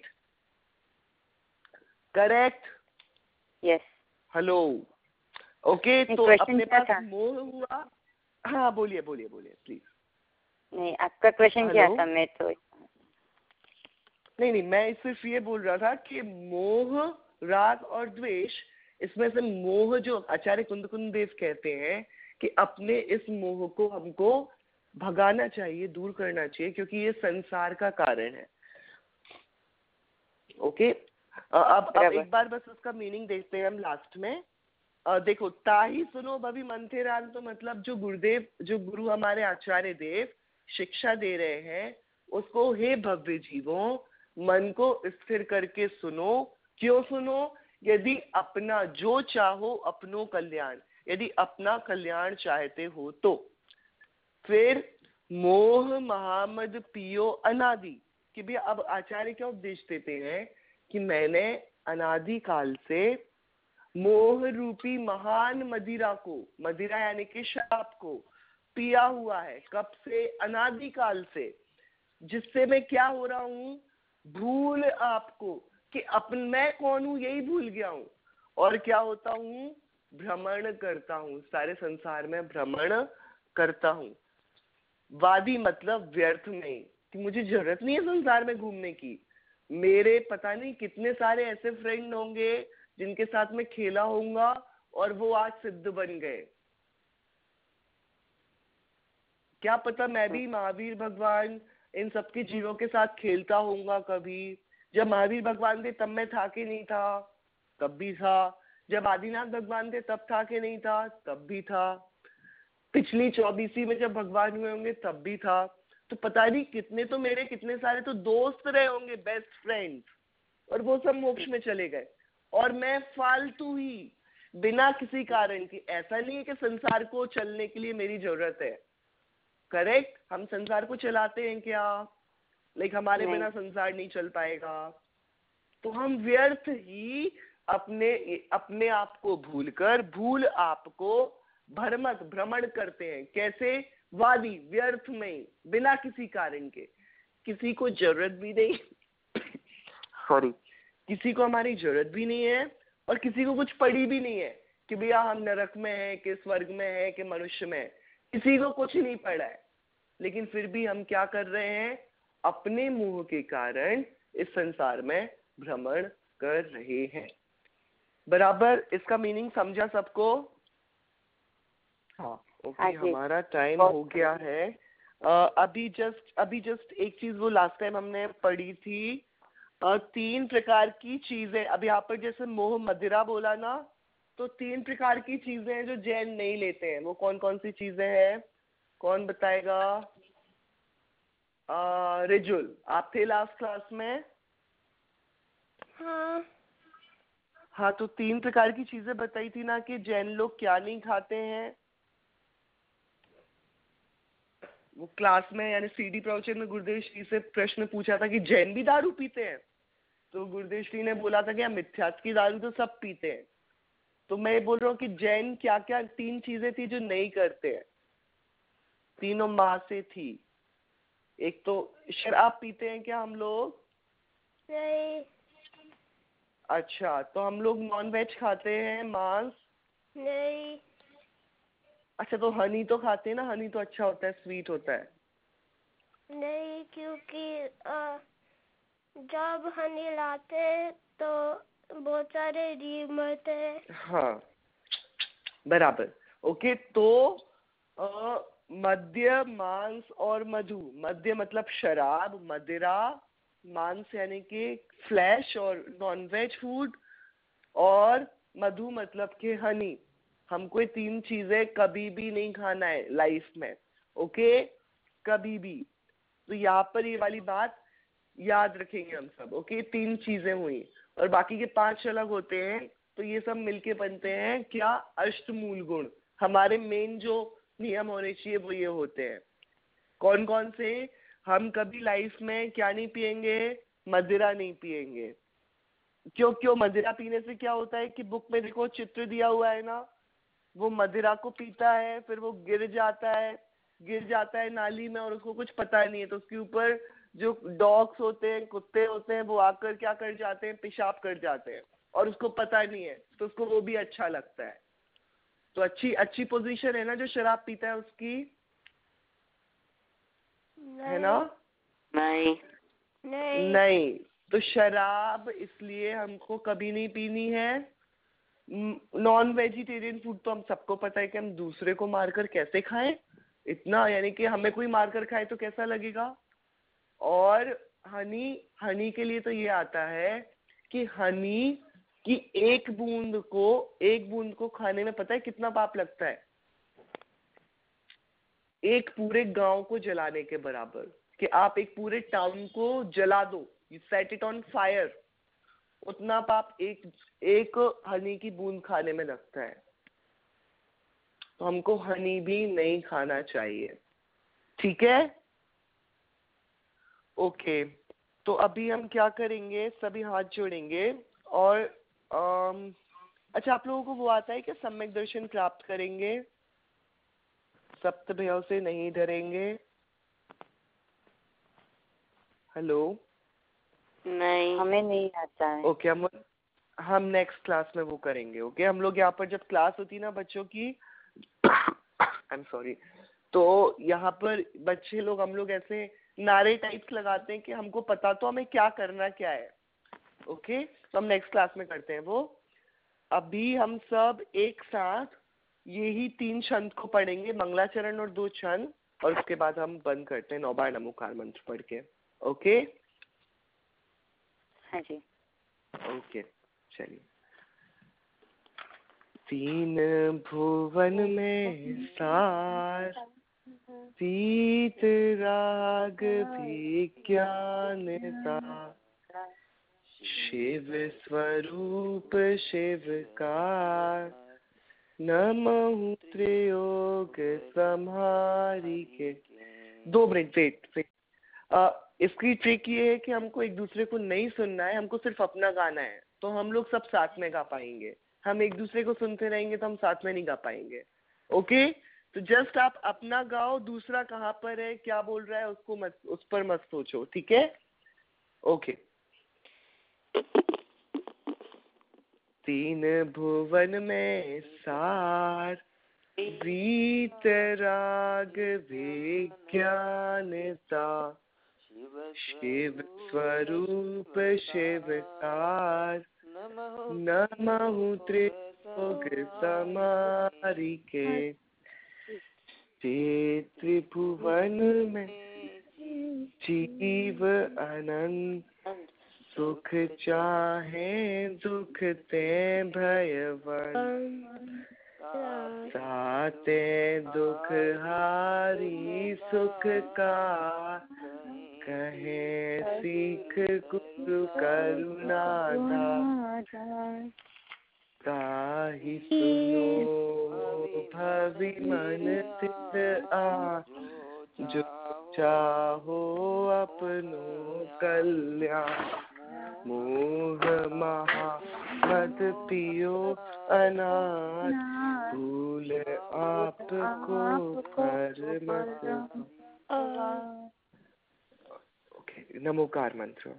Correct? Yes. Hello. Okay तो अपने पास मोह हुआ। हाँ बोलिए बोलिए बोलिए प्लीज। नहीं आपका क्वेश्चन क्या था? मैं तो नहीं नहीं मैं सिर्फ ये बोल रहा था कि मोह राग और द्वेष, इसमें से मोह जो आचार्य कुंद कुंद देव कहते हैं कि अपने इस मोह को हमको भगाना चाहिए, दूर करना चाहिए, क्योंकि ये संसार का कारण है। ओके अब अब एक बार बस उसका मीनिंग देखते हैं हम लास्ट में। आ, देखो ताही सुनो भवि मंथेरान, तो मतलब जो गुरुदेव जो गुरु हमारे आचार्य देव शिक्षा दे रहे हैं उसको, हे भव्य जीवों मन को स्थिर करके सुनो। क्यों सुनो? यदि अपना जो चाहो अपनो कल्याण, यदि अपना कल्याण चाहते हो तो। फिर मोह महामद पियो अनादि, कि भी अब आचार्य क्या उपदेश देते हैं कि मैंने अनादि काल से मोह रूपी महान मदिरा को, मदिरा यानी कि शराब को पिया हुआ है। कब से? अनादि काल से। जिससे मैं क्या हो रहा हूं? भूल आपको कि अपन मैं कौन हूं यही भूल गया हूं। और क्या होता हूं? भ्रमण करता हूं, सारे संसार में भ्रमण करता हूं। वादी मतलब व्यर्थ में, कि मुझे जरूरत नहीं है संसार में घूमने की। मेरे पता नहीं कितने सारे ऐसे फ्रेंड होंगे जिनके साथ में खेला होऊंगा और वो आज सिद्ध बन गए। क्या पता मैं भी महावीर भगवान इन सबके जीवों के साथ खेलता होऊंगा कभी। जब महावीर भगवान थे तब मैं था कि नहीं था? तब भी था। जब आदिनाथ भगवान थे तब था कि नहीं था? तब भी था। पिछली चौबीसी में जब भगवान हुए होंगे तब भी था। तो पता नहीं कितने तो मेरे कितने सारे तो दोस्त रहे होंगे, बेस्ट फ्रेंड्स, और वो सब मोक्ष में चले गए और मैं फालतू ही बिना किसी कारण की। ऐसा नहीं है कि संसार को चलने के लिए मेरी जरूरत है, करेक्ट? हम संसार को चलाते हैं क्या? लाइक हमारे बिना संसार नहीं चल पाएगा। तो हम व्यर्थ ही अपने अपने आप को भूलकर भूल आपको भ्रमत भ्रमण करते हैं। कैसे? वादी, व्यर्थ में, बिना किसी कारण के। किसी को जरूरत भी नहीं सॉरी किसी को हमारी जरूरत भी नहीं है और किसी को कुछ पड़ी भी नहीं है कि भैया हम नरक में हैं कि स्वर्ग में हैं कि मनुष्य में है। किसी को कुछ नहीं पड़ा है, लेकिन फिर भी हम क्या कर रहे हैं? अपने मोह के कारण इस संसार में भ्रमण कर रहे हैं। बराबर? इसका मीनिंग समझा सबको? हाँ, ओके। हमारा टाइम हो गया है। uh, अभी जस्ट अभी जस्ट एक चीज वो लास्ट टाइम हमने पढ़ी थी, uh, तीन प्रकार की चीजें। अब यहाँ पर जैसे मोह मदिरा बोला ना, तो तीन प्रकार की चीजें हैं जो जैन नहीं लेते हैं। वो कौन कौन सी चीजें हैं? कौन बताएगा? uh, रिजुल, आप थे लास्ट क्लास में? हाँ हाँ, तो तीन प्रकार की चीजें बताई थी ना कि जैन लोग क्या नहीं खाते हैं। वो क्लास में यानी सीडी प्रवचन में गुरुदेव श्री से प्रश्न पूछा था कि जैन भी दारू पीते हैं, तो गुरुदेव श्री ने बोला था कि मिथ्यात्व की दारू तो सब पीते हैं। तो मैं बोल रहा हूँ कि जैन क्या क्या तीन चीजें थी जो नहीं करते हैं। तीनों माँ से थी। एक तो शराब पीते हैं क्या हम लोग? नहीं। अच्छा, तो हम लोग नॉन वेज खाते हैं, मांस? नहीं। अच्छा, तो हनी तो खाते हैं ना? हनी तो अच्छा होता है, स्वीट होता है। नहीं, क्योंकि आ, जब हनी लाते हैं तो बहुत सारे जीव मरते हैं। हाँ, बराबर। ओके, तो आ, मद्य, मांस और मधु। मद्य मतलब शराब, मदिरा, मांस यानी कि फ्लैश और नॉन वेज फूड, और मधु मतलब कि हनी। हमको ये तीन चीजें कभी भी नहीं खाना है लाइफ में, ओके? कभी भी। तो यहाँ पर ये वाली बात याद रखेंगे हम सब, ओके? तीन चीजें हुई और बाकी के पांच अलग होते हैं। तो ये सब मिलके बनते हैं क्या? अष्टमूल गुण। हमारे मेन जो नियम होने चाहिए वो ये होते हैं। कौन कौन से? हम कभी लाइफ में क्या नहीं पिएंगे? मदिरा नहीं पिएंगे। क्यों? क्यों? मदिरा पीने से क्या होता है कि बुक में देखो चित्र दिया हुआ है ना, वो मदिरा को पीता है, फिर वो गिर जाता है गिर जाता है नाली में और उसको कुछ पता नहीं है। तो उसके ऊपर जो डॉग्स होते हैं, कुत्ते होते हैं, वो आकर क्या कर जाते हैं? पेशाब कर जाते हैं और उसको पता नहीं है, तो उसको वो भी अच्छा लगता है। तो अच्छी अच्छी पोजीशन है ना जो शराब पीता है उसकी, है ना? नहीं नहीं। नहीं। तो शराब इसलिए हमको कभी नहीं पीनी है। नॉन वेजिटेरियन फूड तो हम सबको पता है कि हम दूसरे को मारकर कैसे खाएं, इतना, यानी कि हमें कोई मारकर खाए तो कैसा लगेगा। और हनी, हनी के लिए तो ये आता है कि हनी की एक बूंद को एक बूंद को खाने में पता है कितना पाप लगता है? एक पूरे गांव को जलाने के बराबर। कि आप एक पूरे टाउन को जला दो, you set it on fire, उतना पाप एक एक हनी की बूंद खाने में लगता है। तो हमको हनी भी नहीं खाना चाहिए, ठीक है? ओके, तो अभी हम क्या करेंगे? सभी हाथ जोड़ेंगे और आम, अच्छा, आप लोगों को वो आता है कि सम्यक दर्शन प्राप्त करेंगे, सप्त भयों से नहीं डरेंगे? हेलो? नहीं, हमें नहीं आता है। ओके, हम हम नेक्स्ट क्लास में वो करेंगे। ओके, हम लोग यहाँ पर जब क्लास होती है ना बच्चों की, आई एम सॉरी, तो यहाँ पर बच्चे लोग, हम लोग ऐसे नारे टाइप्स लगाते हैं कि हमको पता तो हमें क्या करना क्या है। ओके, तो हम नेक्स्ट क्लास में करते हैं वो। अभी हम सब एक साथ यही तीन छंद को पढ़ेंगे, मंगलाचरण और दो छंद, और उसके बाद हम बंद करते हैं नौ बार नमोकार मंत्र पढ़ के। ओके हाँ जी ओके चलिए। तीन भुवन में सार पीत राग विज्ञानता शिव स्वरूप शिवकार नमः त्रियोग संहारी के। दो मिनट वेट वेट। इसकी ट्रिक ये है कि हमको एक दूसरे को नहीं सुनना है, हमको सिर्फ अपना गाना है, तो हम लोग सब साथ में गा पाएंगे। हम एक दूसरे को सुनते रहेंगे तो हम साथ में नहीं गा पाएंगे। ओके तो जस्ट आप अपना गाओ, दूसरा कहाँ पर है क्या बोल रहा है उसको मत, उस पर मत सोचो, ठीक है? ओके। तीन भुवन में सार वीतराग विज्ञानता शिव स्वरूप शिवकार नमः त्रिलोक समारी के। त्रिभुवन में जीव अनंत सुख चाहे दुख ते भयवन साते दुख हारी सुख का कहे सीख गुरु करुणाधा ताहि सुनो भवि मन तित आ जो चाहो अपनो कल्याण मोह महा मद पियो अनाथ भूल आपको कर मत। ओके नमोकार मंत्र।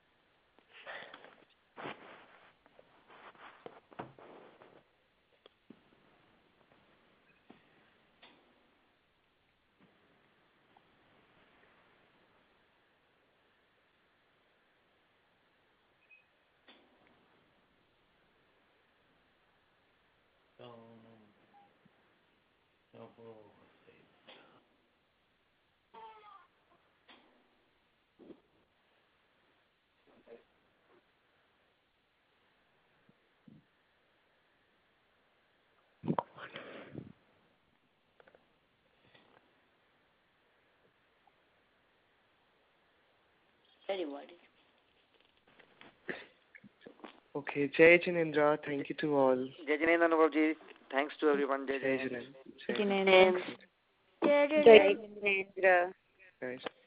Okay, Jai Jinendra, thank you to all. Jai Jinendra Anubhavji, thanks to everyone. Jai Jinendra. Jai Jinendra. Jai Jinendra. Jai Jinendra. Jai